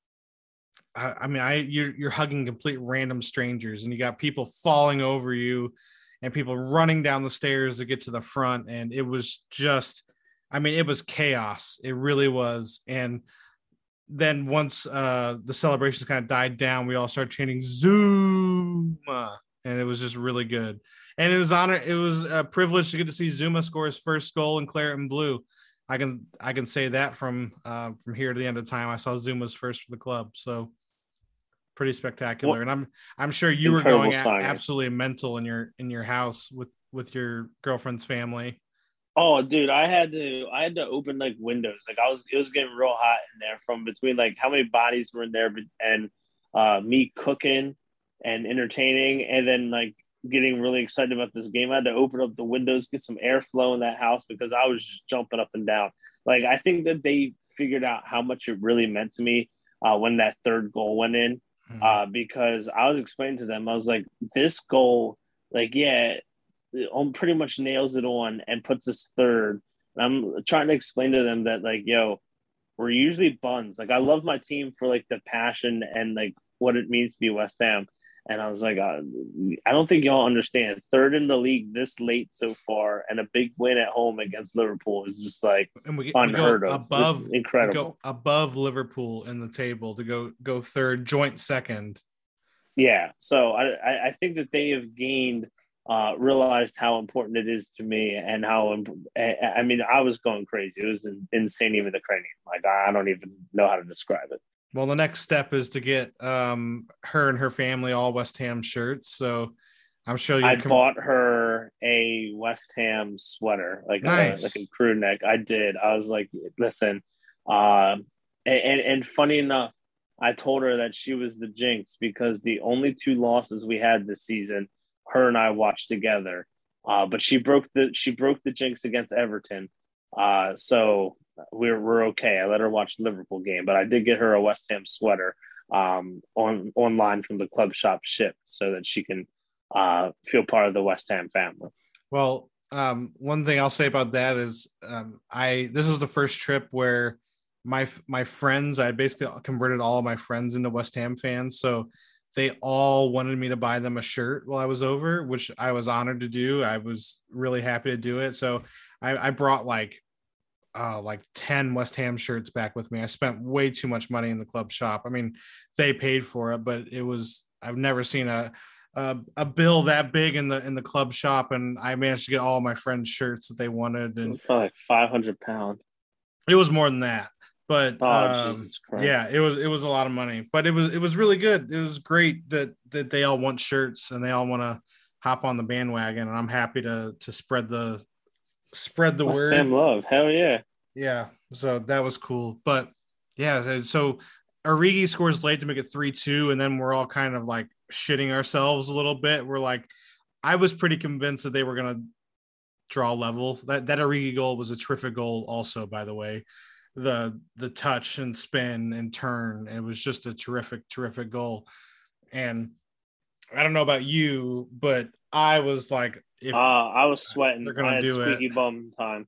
Speaker 1: you're hugging complete random strangers, and you got people falling over you and people running down the stairs to get to the front. And it was just, it was chaos. It really was. And then once the celebrations kind of died down, we all started chanting Zuma, and it was just really good. And it was a privilege to get to see Zuma score his first goal in claret and blue. I can say that from here to the end of time. I saw Zuma's first for the club, so pretty spectacular. And I'm sure you were going absolutely mental in your house with your girlfriend's family.
Speaker 2: Oh, dude, I had to open like windows. Like it was getting real hot in there from between like how many bodies were in there, and me cooking and entertaining, and then like getting really excited about this game. I had to open up the windows, get some airflow in that house, because I was just jumping up and down. Like, I think that they figured out how much it really meant to me when that third goal went in, because I was explaining to them, I was like, this goal, like, yeah, it pretty much nails it on and puts us third. I'm trying to explain to them that like, yo, we're usually buns. Like I love my team for like the passion and like what it means to be West Ham. And I was like, I don't think y'all understand. Third in the league this late so far, and a big win at home against Liverpool is just like
Speaker 1: And we go
Speaker 2: unheard of. This
Speaker 1: above
Speaker 2: is
Speaker 1: we go
Speaker 2: incredible.
Speaker 1: above Liverpool in the table to go third, joint second.
Speaker 2: Yeah. So I think that they have gained realized how important it is to me and I mean I was going crazy. It was insane even the cranium. Like I don't even know how to describe it.
Speaker 1: Well, the next step is to get her and her family all West Ham shirts. So I'm sure
Speaker 2: I
Speaker 1: you'll
Speaker 2: bought her a West Ham sweater, like
Speaker 1: nice.
Speaker 2: a crew neck. I did. I was like, listen, and funny enough, I told her that she was the jinx because the only two losses we had this season, her and I watched together. But she broke the jinx against Everton. So we're okay. I let her watch the Liverpool game, but I did get her a West Ham sweater online from the club shop ship so that she can feel part of the West Ham family.
Speaker 1: Well, one thing I'll say about that is I this was the first trip where my friends, I basically converted all of my friends into West Ham fans. So they all wanted me to buy them a shirt while I was over, which I was honored to do. I was really happy to do it. So I brought like 10 West Ham shirts back with me. I spent way too much money in the club shop. I mean, they paid for it, but I've never seen a bill that big in the club shop, and I managed to get all my friends shirts that they wanted, and
Speaker 2: It felt like 500 pounds.
Speaker 1: it was more than that. But
Speaker 2: Oh Jesus Christ!
Speaker 1: yeah, it was a lot of money, but it was really good. It was great that they all want shirts and they all want to hop on the bandwagon, and I'm happy to spread the
Speaker 2: West Ham
Speaker 1: word.
Speaker 2: love, hell yeah!
Speaker 1: Yeah, so that was cool. But yeah, so Origi scores late to make it 3-2, and then we're all kind of like shitting ourselves a little bit. We're like, I was pretty convinced that they were gonna draw level. That Origi goal was a terrific goal, also, by the way. The touch and spin and turn, it was just a terrific goal. And I don't know about you, but I was like, if
Speaker 2: I was
Speaker 1: they're
Speaker 2: sweating. I
Speaker 1: gonna
Speaker 2: had
Speaker 1: do it.
Speaker 2: squeaky bum time.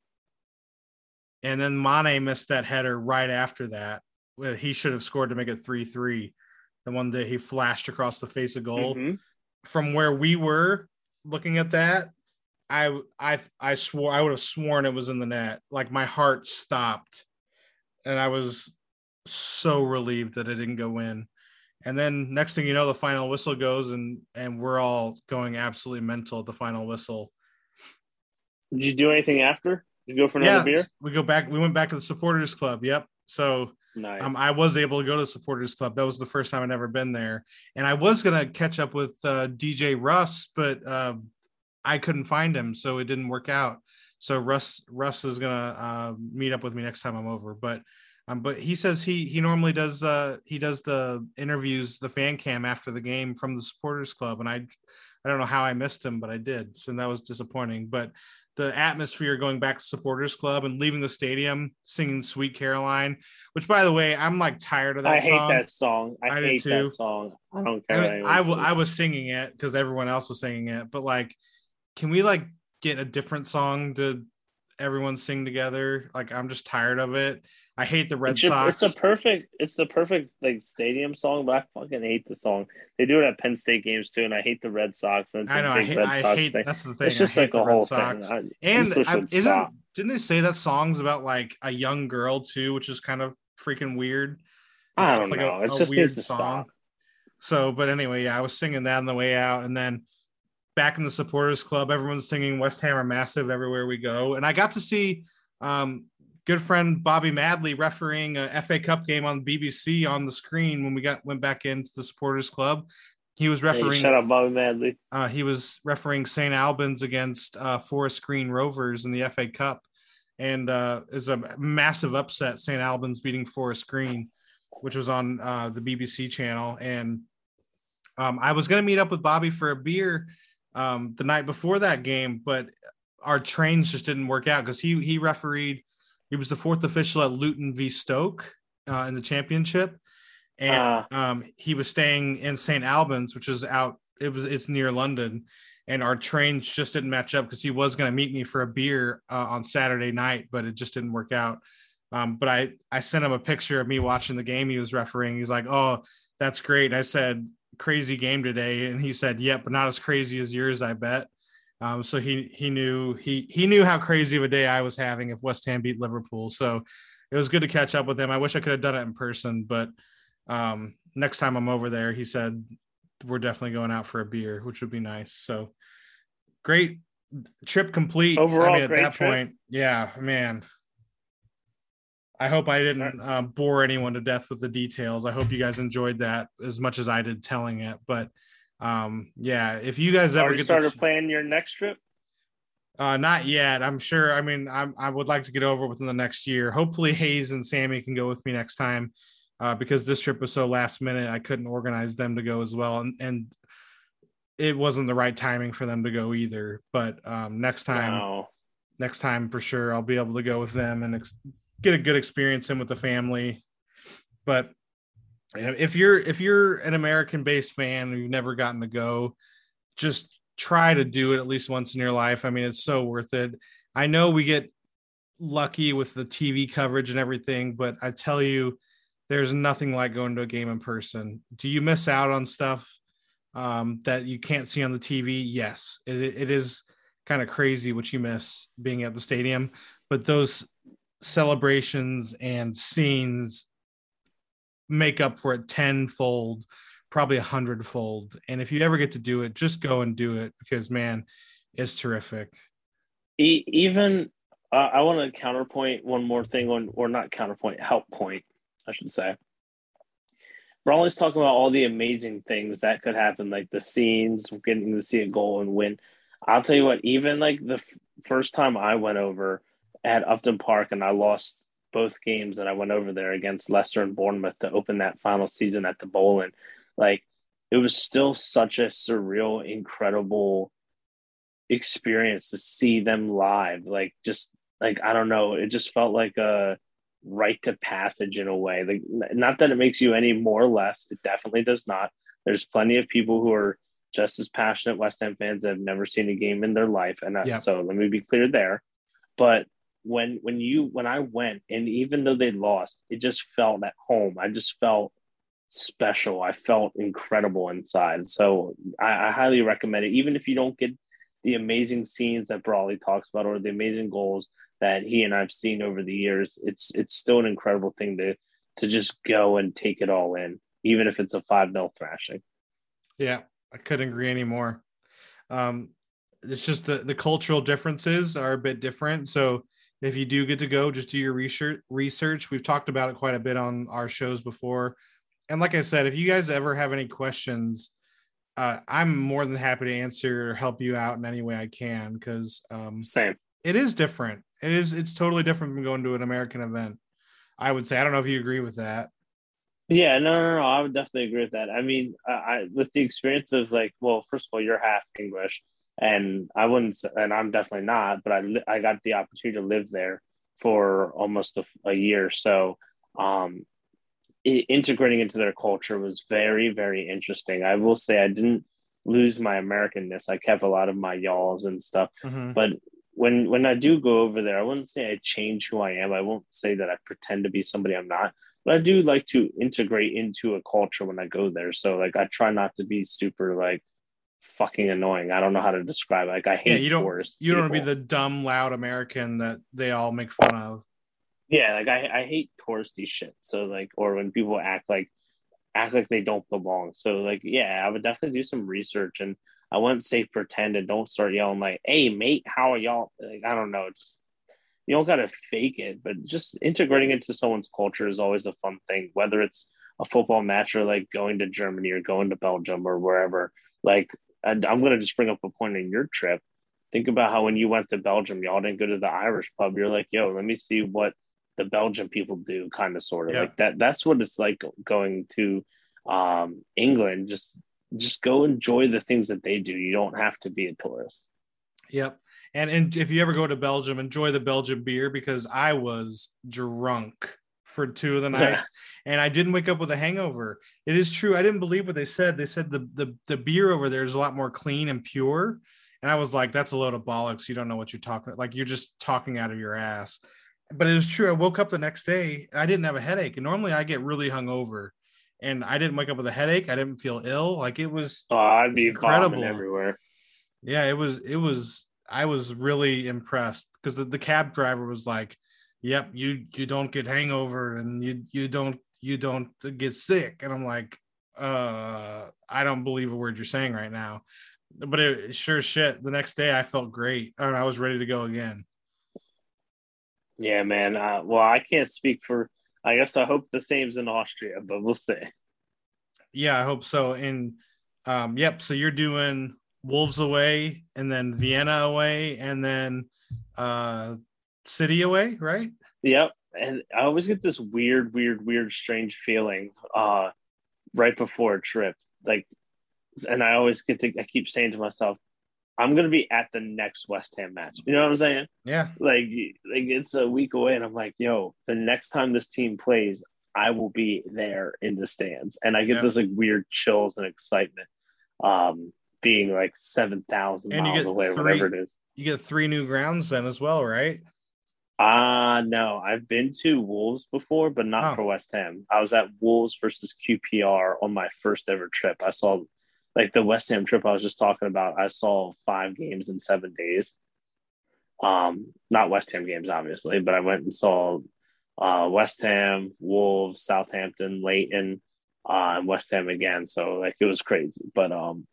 Speaker 1: And then Mane missed that header right after that. He should have scored to make it 3-3. The one that he flashed across the face of goal.
Speaker 2: Mm-hmm.
Speaker 1: From where we were looking at that, I swore I would have sworn it was in the net. Like my heart stopped, and I was so relieved that it didn't go in. And then next thing you know, the final whistle goes, and we're all going absolutely mental at the final whistle.
Speaker 2: Did you do anything after? Did you go for another
Speaker 1: Yeah,
Speaker 2: beer?
Speaker 1: we go back. We went back to the supporters club. Yep. So
Speaker 2: Nice.
Speaker 1: I was able to go to the supporters club. That was the first time I'd ever been there, and I was gonna catch up with DJ Russ, but I couldn't find him, so it didn't work out. So Russ is gonna meet up with me next time I'm over. But he says he normally does he does the interviews, the fan cam after the game from the supporters club, and I don't know how I missed him, but I did. So that was disappointing. But the atmosphere going back to supporters club and leaving the stadium singing Sweet Caroline, which by the way, I'm like tired of
Speaker 2: I
Speaker 1: that
Speaker 2: hate
Speaker 1: song.
Speaker 2: that song. I
Speaker 1: did
Speaker 2: hate
Speaker 1: too.
Speaker 2: that song. I don't care what
Speaker 1: I,
Speaker 2: anyone says.
Speaker 1: I was singing it because everyone else was singing it, but like, can we like get a different song to everyone sing together? Like, I'm just tired of it. I hate the Red Sox.
Speaker 2: It's the perfect like stadium song, but I fucking hate the song. They do it at Penn State games too, and I hate the Red Sox, and it's
Speaker 1: I
Speaker 2: a
Speaker 1: know.
Speaker 2: big Red
Speaker 1: I
Speaker 2: Sox
Speaker 1: hate.
Speaker 2: thing.
Speaker 1: That's the
Speaker 2: It's
Speaker 1: thing. I
Speaker 2: just
Speaker 1: hate
Speaker 2: like
Speaker 1: the
Speaker 2: a
Speaker 1: Red
Speaker 2: whole thing.
Speaker 1: Sox.
Speaker 2: I just
Speaker 1: And
Speaker 2: wish it would
Speaker 1: isn't
Speaker 2: stop.
Speaker 1: didn't they say that songs about like a young girl too, which is kind of freaking weird. It's
Speaker 2: I
Speaker 1: just
Speaker 2: don't
Speaker 1: like
Speaker 2: know. It
Speaker 1: a
Speaker 2: just needs
Speaker 1: weird
Speaker 2: to
Speaker 1: song.
Speaker 2: stop.
Speaker 1: So, but anyway, yeah, I was singing that on the way out, and then back in the supporters club, everyone's singing West Ham are massive everywhere we go, and I got to see um, good friend Bobby Madley refereeing a FA Cup game on BBC on the screen when we went back into the supporters club. He was
Speaker 2: Hey, shut
Speaker 1: refereeing.
Speaker 2: up, Bobby Madley.
Speaker 1: He was refereeing St. Albans against Forest Green Rovers in the FA Cup, and is a massive upset. St. Albans beating Forest Green, which was on the BBC channel, and I was going to meet up with Bobby for a beer the night before that game, but our trains just didn't work out because he refereed. He was the fourth official at Luton v Stoke in the championship, and
Speaker 2: Uh
Speaker 1: he was staying in St. Albans, which is out. It's near London, and our trains just didn't match up because he was going to meet me for a beer on Saturday night, but it just didn't work out. But I sent him a picture of me watching the game he was refereeing. He's like, "Oh, that's great." And I said, "Crazy game today," and he said, "Yep, but not as crazy as yours, I bet." So he knew how crazy of a day I was having if West Ham beat Liverpool. So it was good to catch up with him. I wish I could have done it in person, but next time I'm over there, he said we're definitely going out for a beer, which would be nice. So great trip complete.
Speaker 2: Overall,
Speaker 1: I mean, at
Speaker 2: great
Speaker 1: that
Speaker 2: trip.
Speaker 1: point, yeah, man. I hope I didn't bore anyone to death with the details. I hope you guys enjoyed that as much as I did telling it. But yeah, if you guys ever
Speaker 2: Already started planning your next trip?
Speaker 1: Not yet. I'm sure. I mean, I would like to get over within the next year. Hopefully, Hayes and Sammy can go with me next time, because this trip was so last minute. I couldn't organize them to go as well, and it wasn't the right timing for them to go either. But next time for sure, I'll be able to go with them and get a good experience in with the family. But if you're an American-based fan and you've never gotten to go, just try to do it at least once in your life. I mean, it's so worth it. I know we get lucky with the TV coverage and everything, but I tell you, there's nothing like going to a game in person. Do you miss out on stuff that you can't see on the TV? Yes, it is kind of crazy what you miss being at the stadium, but those celebrations and scenes make up for it tenfold, probably 100-fold. And if you ever get to do it, just go and do it, because man, it's terrific.
Speaker 2: Even I want to counterpoint one more thing on, or not counterpoint, help point, I should say. We're always talking about all the amazing things that could happen, like the scenes, getting to see a goal and win. I'll tell you what, even like the first time I went over at Upton Park and I lost both games, and I went over there against Leicester and Bournemouth to open that final season at the Boleyn. Like, it was still such a surreal, incredible experience to see them live. Like, just like, I don't know, it just felt like a rite to passage in a way. Like, not that it makes you any more or less, it definitely does not. There's plenty of people who are just as passionate West Ham fans that have never seen a game in their life, and so let me be clear there. But when I went, and even though they lost, it just felt at home. I just felt special. I felt incredible inside. So I highly recommend it. Even if you don't get the amazing scenes that Brawley talks about or the amazing goals that he and I've seen over the years, it's still an incredible thing to just go and take it all in, even if it's a 5-0 thrashing.
Speaker 1: Yeah, I couldn't agree anymore. It's just the cultural differences are a bit different. So if you do get to go, just do your research. We've talked about it quite a bit on our shows before. And like I said, if you guys ever have any questions, I'm more than happy to answer or help you out in any way I can, because
Speaker 2: Same.
Speaker 1: It is different. It's totally different from going to an American event, I would say. I don't know if you agree with that.
Speaker 2: Yeah, no. I would definitely agree with that. I mean, I with the experience of, like, well, first of all, you're half English, and I wouldn't, and I'm definitely not, but I got the opportunity to live there for almost a year. So, integrating into their culture was very, very interesting. I will say I didn't lose my Americanness. I kept a lot of my y'alls and stuff.
Speaker 1: Mm-hmm.
Speaker 2: But when I do go over there, I wouldn't say I change who I am. I won't say that I pretend to be somebody I'm not. But I do like to integrate into a culture when I go there. So, like, I try not to be super, like, fucking annoying. I don't know how to describe it. Like, I hate tourists.
Speaker 1: You don't want to be the dumb, loud American that they all make fun of.
Speaker 2: Yeah, like I hate touristy shit. So, like, or when people act like they don't belong. So, like, yeah, I would definitely do some research, and I wouldn't say pretend, and don't start yelling like, "Hey, mate, how are y'all?" Like, I don't know, just, you don't gotta fake it, but just integrating into someone's culture is always a fun thing, whether it's a football match or like going to Germany or going to Belgium or wherever. Like, I'm gonna just bring up a point in your trip. Think about how when you went to Belgium, y'all didn't go to the Irish pub. You're like, yo, let me see what the Belgian people do, kind of, sort of, like that. That's what it's like going to England. Just go enjoy the things that they do. You don't have to be a tourist.
Speaker 1: Yep. And if you ever go to Belgium, enjoy the Belgian beer, because I was drunk for 2 of the nights, and I didn't wake up with a hangover. It is true. I didn't believe what they said. They said the beer over there is a lot more clean and pure. And I was like, that's a load of bollocks. You don't know what you're talking about. Like, you're just talking out of your ass. But it was true. I woke up the next day and I didn't have a headache. And normally I get really hungover, and I didn't wake up with a headache. I didn't feel ill. Like, it was
Speaker 2: I'd be
Speaker 1: incredible
Speaker 2: vomiting everywhere.
Speaker 1: Yeah, it was I was really impressed because the cab driver was like, "Yep, you don't get hangover and you don't get sick." And I'm like, I don't believe a word you're saying right now. But it sure shit. The next day I felt great and I was ready to go again.
Speaker 2: Yeah, man. Well, I can't speak for. I guess I hope the same's in Austria, but we'll see.
Speaker 1: Yeah, I hope so. And yep, so you're doing Wolves away and then Vienna away and then City away, right?
Speaker 2: Yep. And I always get this weird, strange feeling right before a trip. Like, and I always I keep saying to myself, I'm gonna be at the next West Ham match. You know what I'm saying?
Speaker 1: Yeah.
Speaker 2: Like it's a week away, and I'm like, yo, the next time this team plays, I will be there in the stands, and I get this like weird chills and excitement, being like 7,000 miles away, or whatever it is.
Speaker 1: You get 3 new grounds then as well, right?
Speaker 2: No, I've been to Wolves before, but not for West Ham. I was at Wolves versus QPR on my first ever trip. I saw, like, the West Ham trip I was just talking about. I saw 5 games in 7 days. Not West Ham games, obviously, but I went and saw West Ham, Wolves, Southampton, Leighton, and West Ham again. So, like, it was crazy. But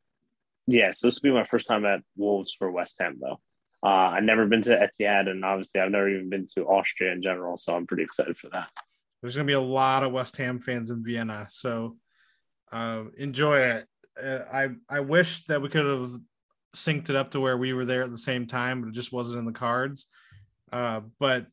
Speaker 2: yeah, so this will be my first time at Wolves for West Ham, though. I've never been to Etihad, and obviously I've never even been to Austria in general, so I'm pretty excited for that.
Speaker 1: There's going to be a lot of West Ham fans in Vienna, so enjoy it. I wish that we could have synced it up to where we were there at the same time, but it just wasn't in the cards. But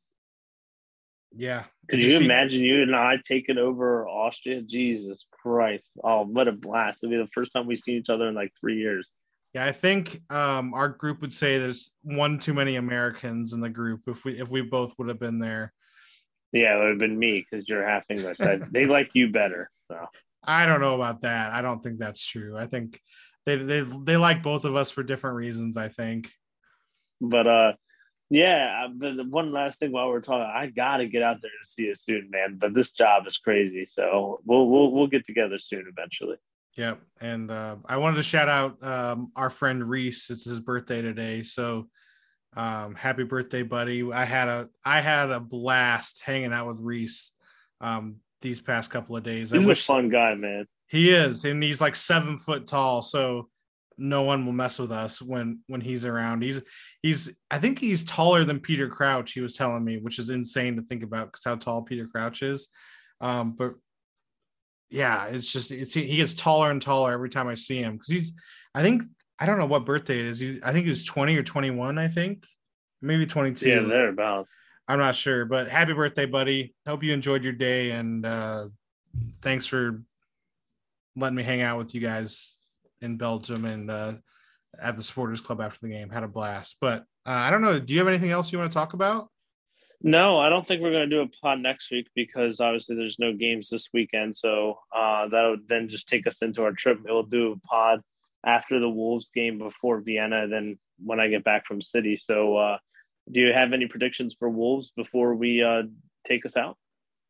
Speaker 1: yeah.
Speaker 2: Could you imagine you and I taking over Austria? Jesus Christ. Oh, what a blast. It'll be the first time we see each other in like 3 years.
Speaker 1: Yeah, I think our group would say there's one too many Americans in the group if we both would have been there.
Speaker 2: Yeah, it would have been me because you're half English. They like you better. So
Speaker 1: I don't know about that. I don't think that's true. I think they like both of us for different reasons, I think.
Speaker 2: But yeah, but one last thing while we're talking, I gotta get out there to see you soon, man. But this job is crazy, so we'll get together soon eventually.
Speaker 1: Yep. And I wanted to shout out our friend Reese. It's his birthday today. So happy birthday, buddy. I had a blast hanging out with Reese these past couple of days.
Speaker 2: He's a fun guy, man.
Speaker 1: He is, and he's like 7 foot tall, so no one will mess with us when he's around. He's I think he's taller than Peter Crouch, he was telling me, which is insane to think about because how tall Peter Crouch is. But yeah, he gets taller and taller every time I see him because I don't know what birthday it is. I think he was 20 or 21, I think. Maybe 22.
Speaker 2: Yeah, thereabouts.
Speaker 1: I'm not sure, but happy birthday, buddy. Hope you enjoyed your day, and thanks for letting me hang out with you guys in Belgium and at the Supporters Club after the game. Had a blast. But I don't know. Do you have anything else you want to talk about?
Speaker 2: No, I don't think we're going to do a pod next week because obviously there's no games this weekend. So that would then just take us into our trip. We'll do a pod after the Wolves game before Vienna, then when I get back from City. So do you have any predictions for Wolves before we take us out?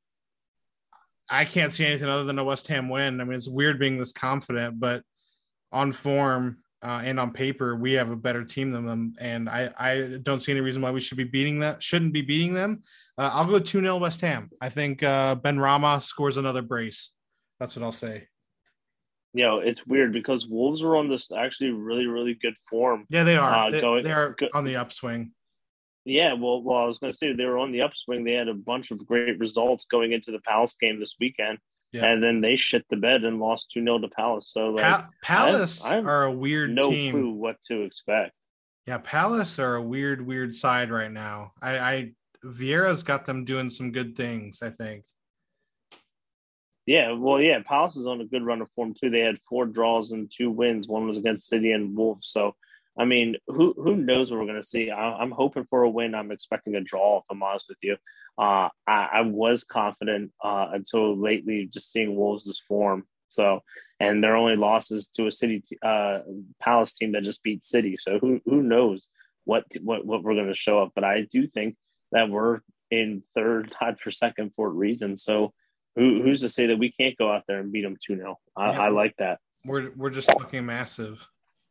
Speaker 1: I can't see anything other than a West Ham win. I mean, it's weird being this confident, but on form and on paper, we have a better team than them. And I don't see any reason why we shouldn't be beating them. I'll go 2-0 West Ham. I think Benrahma scores another brace. That's what I'll say.
Speaker 2: You know, it's weird because Wolves are on this actually really, really good form.
Speaker 1: Yeah, they are. They are on the upswing.
Speaker 2: Yeah, well, I was going to say they were on the upswing. They had a bunch of great results going into the Palace game this weekend. Yeah. And then they shit the bed and lost 2-0 to Palace. So like,
Speaker 1: Palace are a weird team.
Speaker 2: No clue what to expect.
Speaker 1: Yeah, Palace are a weird side right now. Vieira's got them doing some good things, I think.
Speaker 2: Yeah, well, yeah, Palace is on a good run of form too. They had 4 draws and 2 wins. One was against City and Wolves. So I mean, who knows what we're going to see? I'm hoping for a win. I'm expecting a draw, if I'm honest with you. I was confident until lately, just seeing Wolves' form. So, and their only losses to a City Palace team that just beat City. So who knows what we're going to show up? But I do think that we're in third, tied for second for a reason. So who's to say that we can't go out there and beat them 2-0? I like that.
Speaker 1: We're just fucking massive.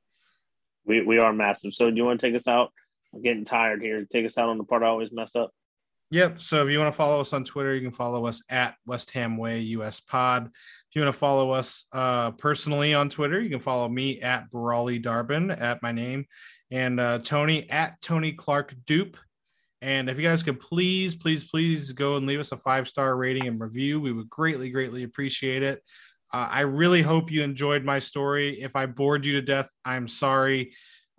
Speaker 2: We are massive. So do you want to take us out? I'm getting tired here. Take us out on the part I always mess up.
Speaker 1: Yep. So if you want to follow us on Twitter, you can follow us at West Ham Way US Pod. If you want to follow us personally on Twitter, you can follow me at Brawley Darbin, at my name, and Tony at Tony Clark Dupe. And if you guys could please go and leave us a 5-star rating and review, we would greatly appreciate it. I really hope you enjoyed my story. If I bored you to death, I'm sorry.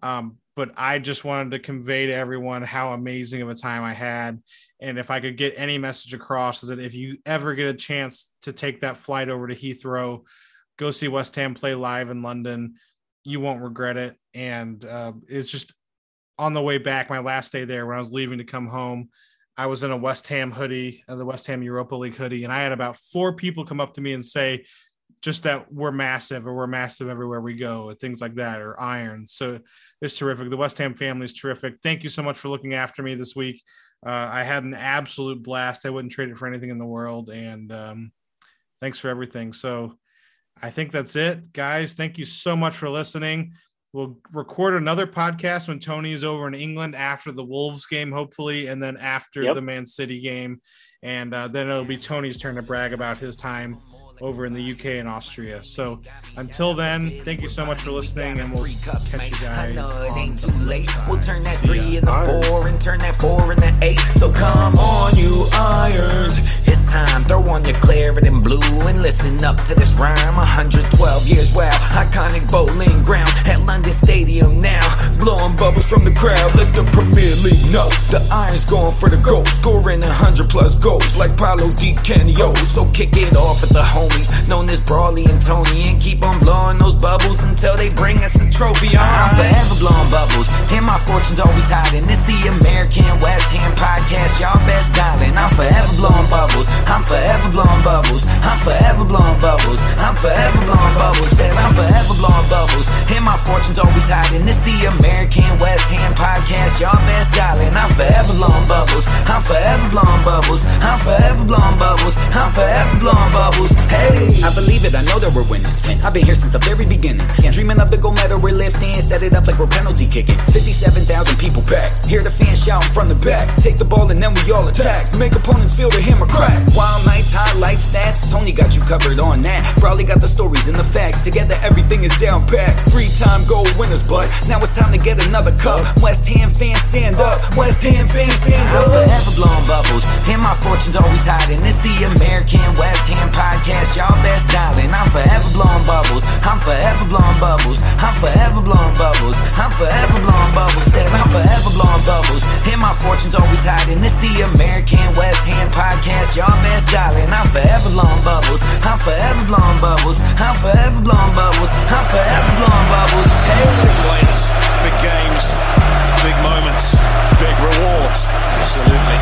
Speaker 1: But I just wanted to convey to everyone how amazing of a time I had. And if I could get any message across, is that if you ever get a chance to take that flight over to Heathrow, go see West Ham play live in London, you won't regret it. And it's just on the way back, my last day there, when I was leaving to come home, I was in a West Ham hoodie, the West Ham Europa League hoodie. And I had about 4 people come up to me and say, just that we're massive, or we're massive everywhere we go, or things like that, or iron. So it's terrific. The West Ham family is terrific. Thank you so much for looking after me this week. I had an absolute blast. I wouldn't trade it for anything in the world. And thanks for everything. So I think that's it, guys. Thank you so much for listening. We'll record another podcast when Tony is over in England after the Wolves game, hopefully, and then after the Man City game. And then it'll be Tony's turn to brag about his time over in the UK and Austria. So until then, thank you so much for listening, and we'll catch you guys.
Speaker 3: I know it ain't too late. We'll turn that 3 into 4 and turn that 4 into 8. So come on, you irons. It's time, throw on your claret and blue and listen up to this rhyme. 112 years, wow. Iconic bowling ground at London Stadium now. Blowing bubbles from the crowd, let the Premier League know. The Irons going for the goal, scoring 100+ goals like Paolo Di Canio. So kick it off at the home known as Brawley and Tony, and keep on blowing those bubbles until they bring us a trophy. I'm forever blowing bubbles, and my fortune's always hiding. It's the American West Ham podcast, y'all best dialing. I'm forever blowing bubbles, I'm forever blowing bubbles, I'm forever blowing bubbles, I'm forever blowing bubbles, and I'm forever blowing bubbles, and my fortune's always hiding. It's the American West Ham podcast, y'all best dialing. I'm forever blowing bubbles, I'm forever blowing bubbles, I'm forever blowing bubbles, I'm forever blowing bubbles. Hey, I believe it, I know that we're winning. I've been here since the very beginning. Dreaming of the gold medal we're lifting, set it up like we're penalty kicking. 57,000 people packed, hear the fans shout from the back. Take the ball and then we all attack, make opponents feel the hammer crack. Wild nights, highlight stats, Tony got you covered on that. Probably got the stories and the facts, together everything is down packed. 3-time gold winners, but now it's time to get another cup. West Ham fans stand up, West Ham fans stand up. I'm forever blowing bubbles, and my fortune's always hiding. It's the American West Ham podcast, y'all best dialing. I'm forever blowing bubbles, I'm forever blowing bubbles, I'm forever blowing bubbles, I'm forever blowing bubbles. Said I'm forever blowing bubbles, and my fortune's always hiding. It's the American West Ham podcast, y'all best dialing. I'm forever blowing bubbles, I'm forever blowing bubbles, I'm forever blowing bubbles, I'm forever blowing bubbles. Hey.
Speaker 4: Big players, big games, big moments, big rewards. Absolutely.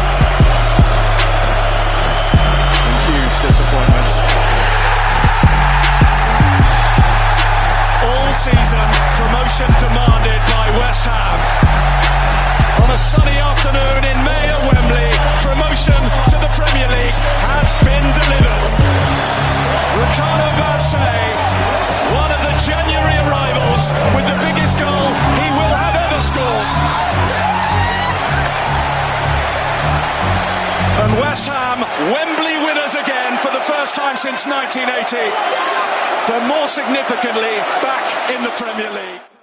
Speaker 4: And huge disappointment. All season, promotion demanded by West Ham. On a sunny afternoon in May at Wembley, promotion to the Premier League has been delivered. Ricardo Barcelay, one of the January arrivals with the biggest goal he will have ever scored. And West Ham, Wembley winners again for the first time since 1980. But more significantly, back in the Premier League.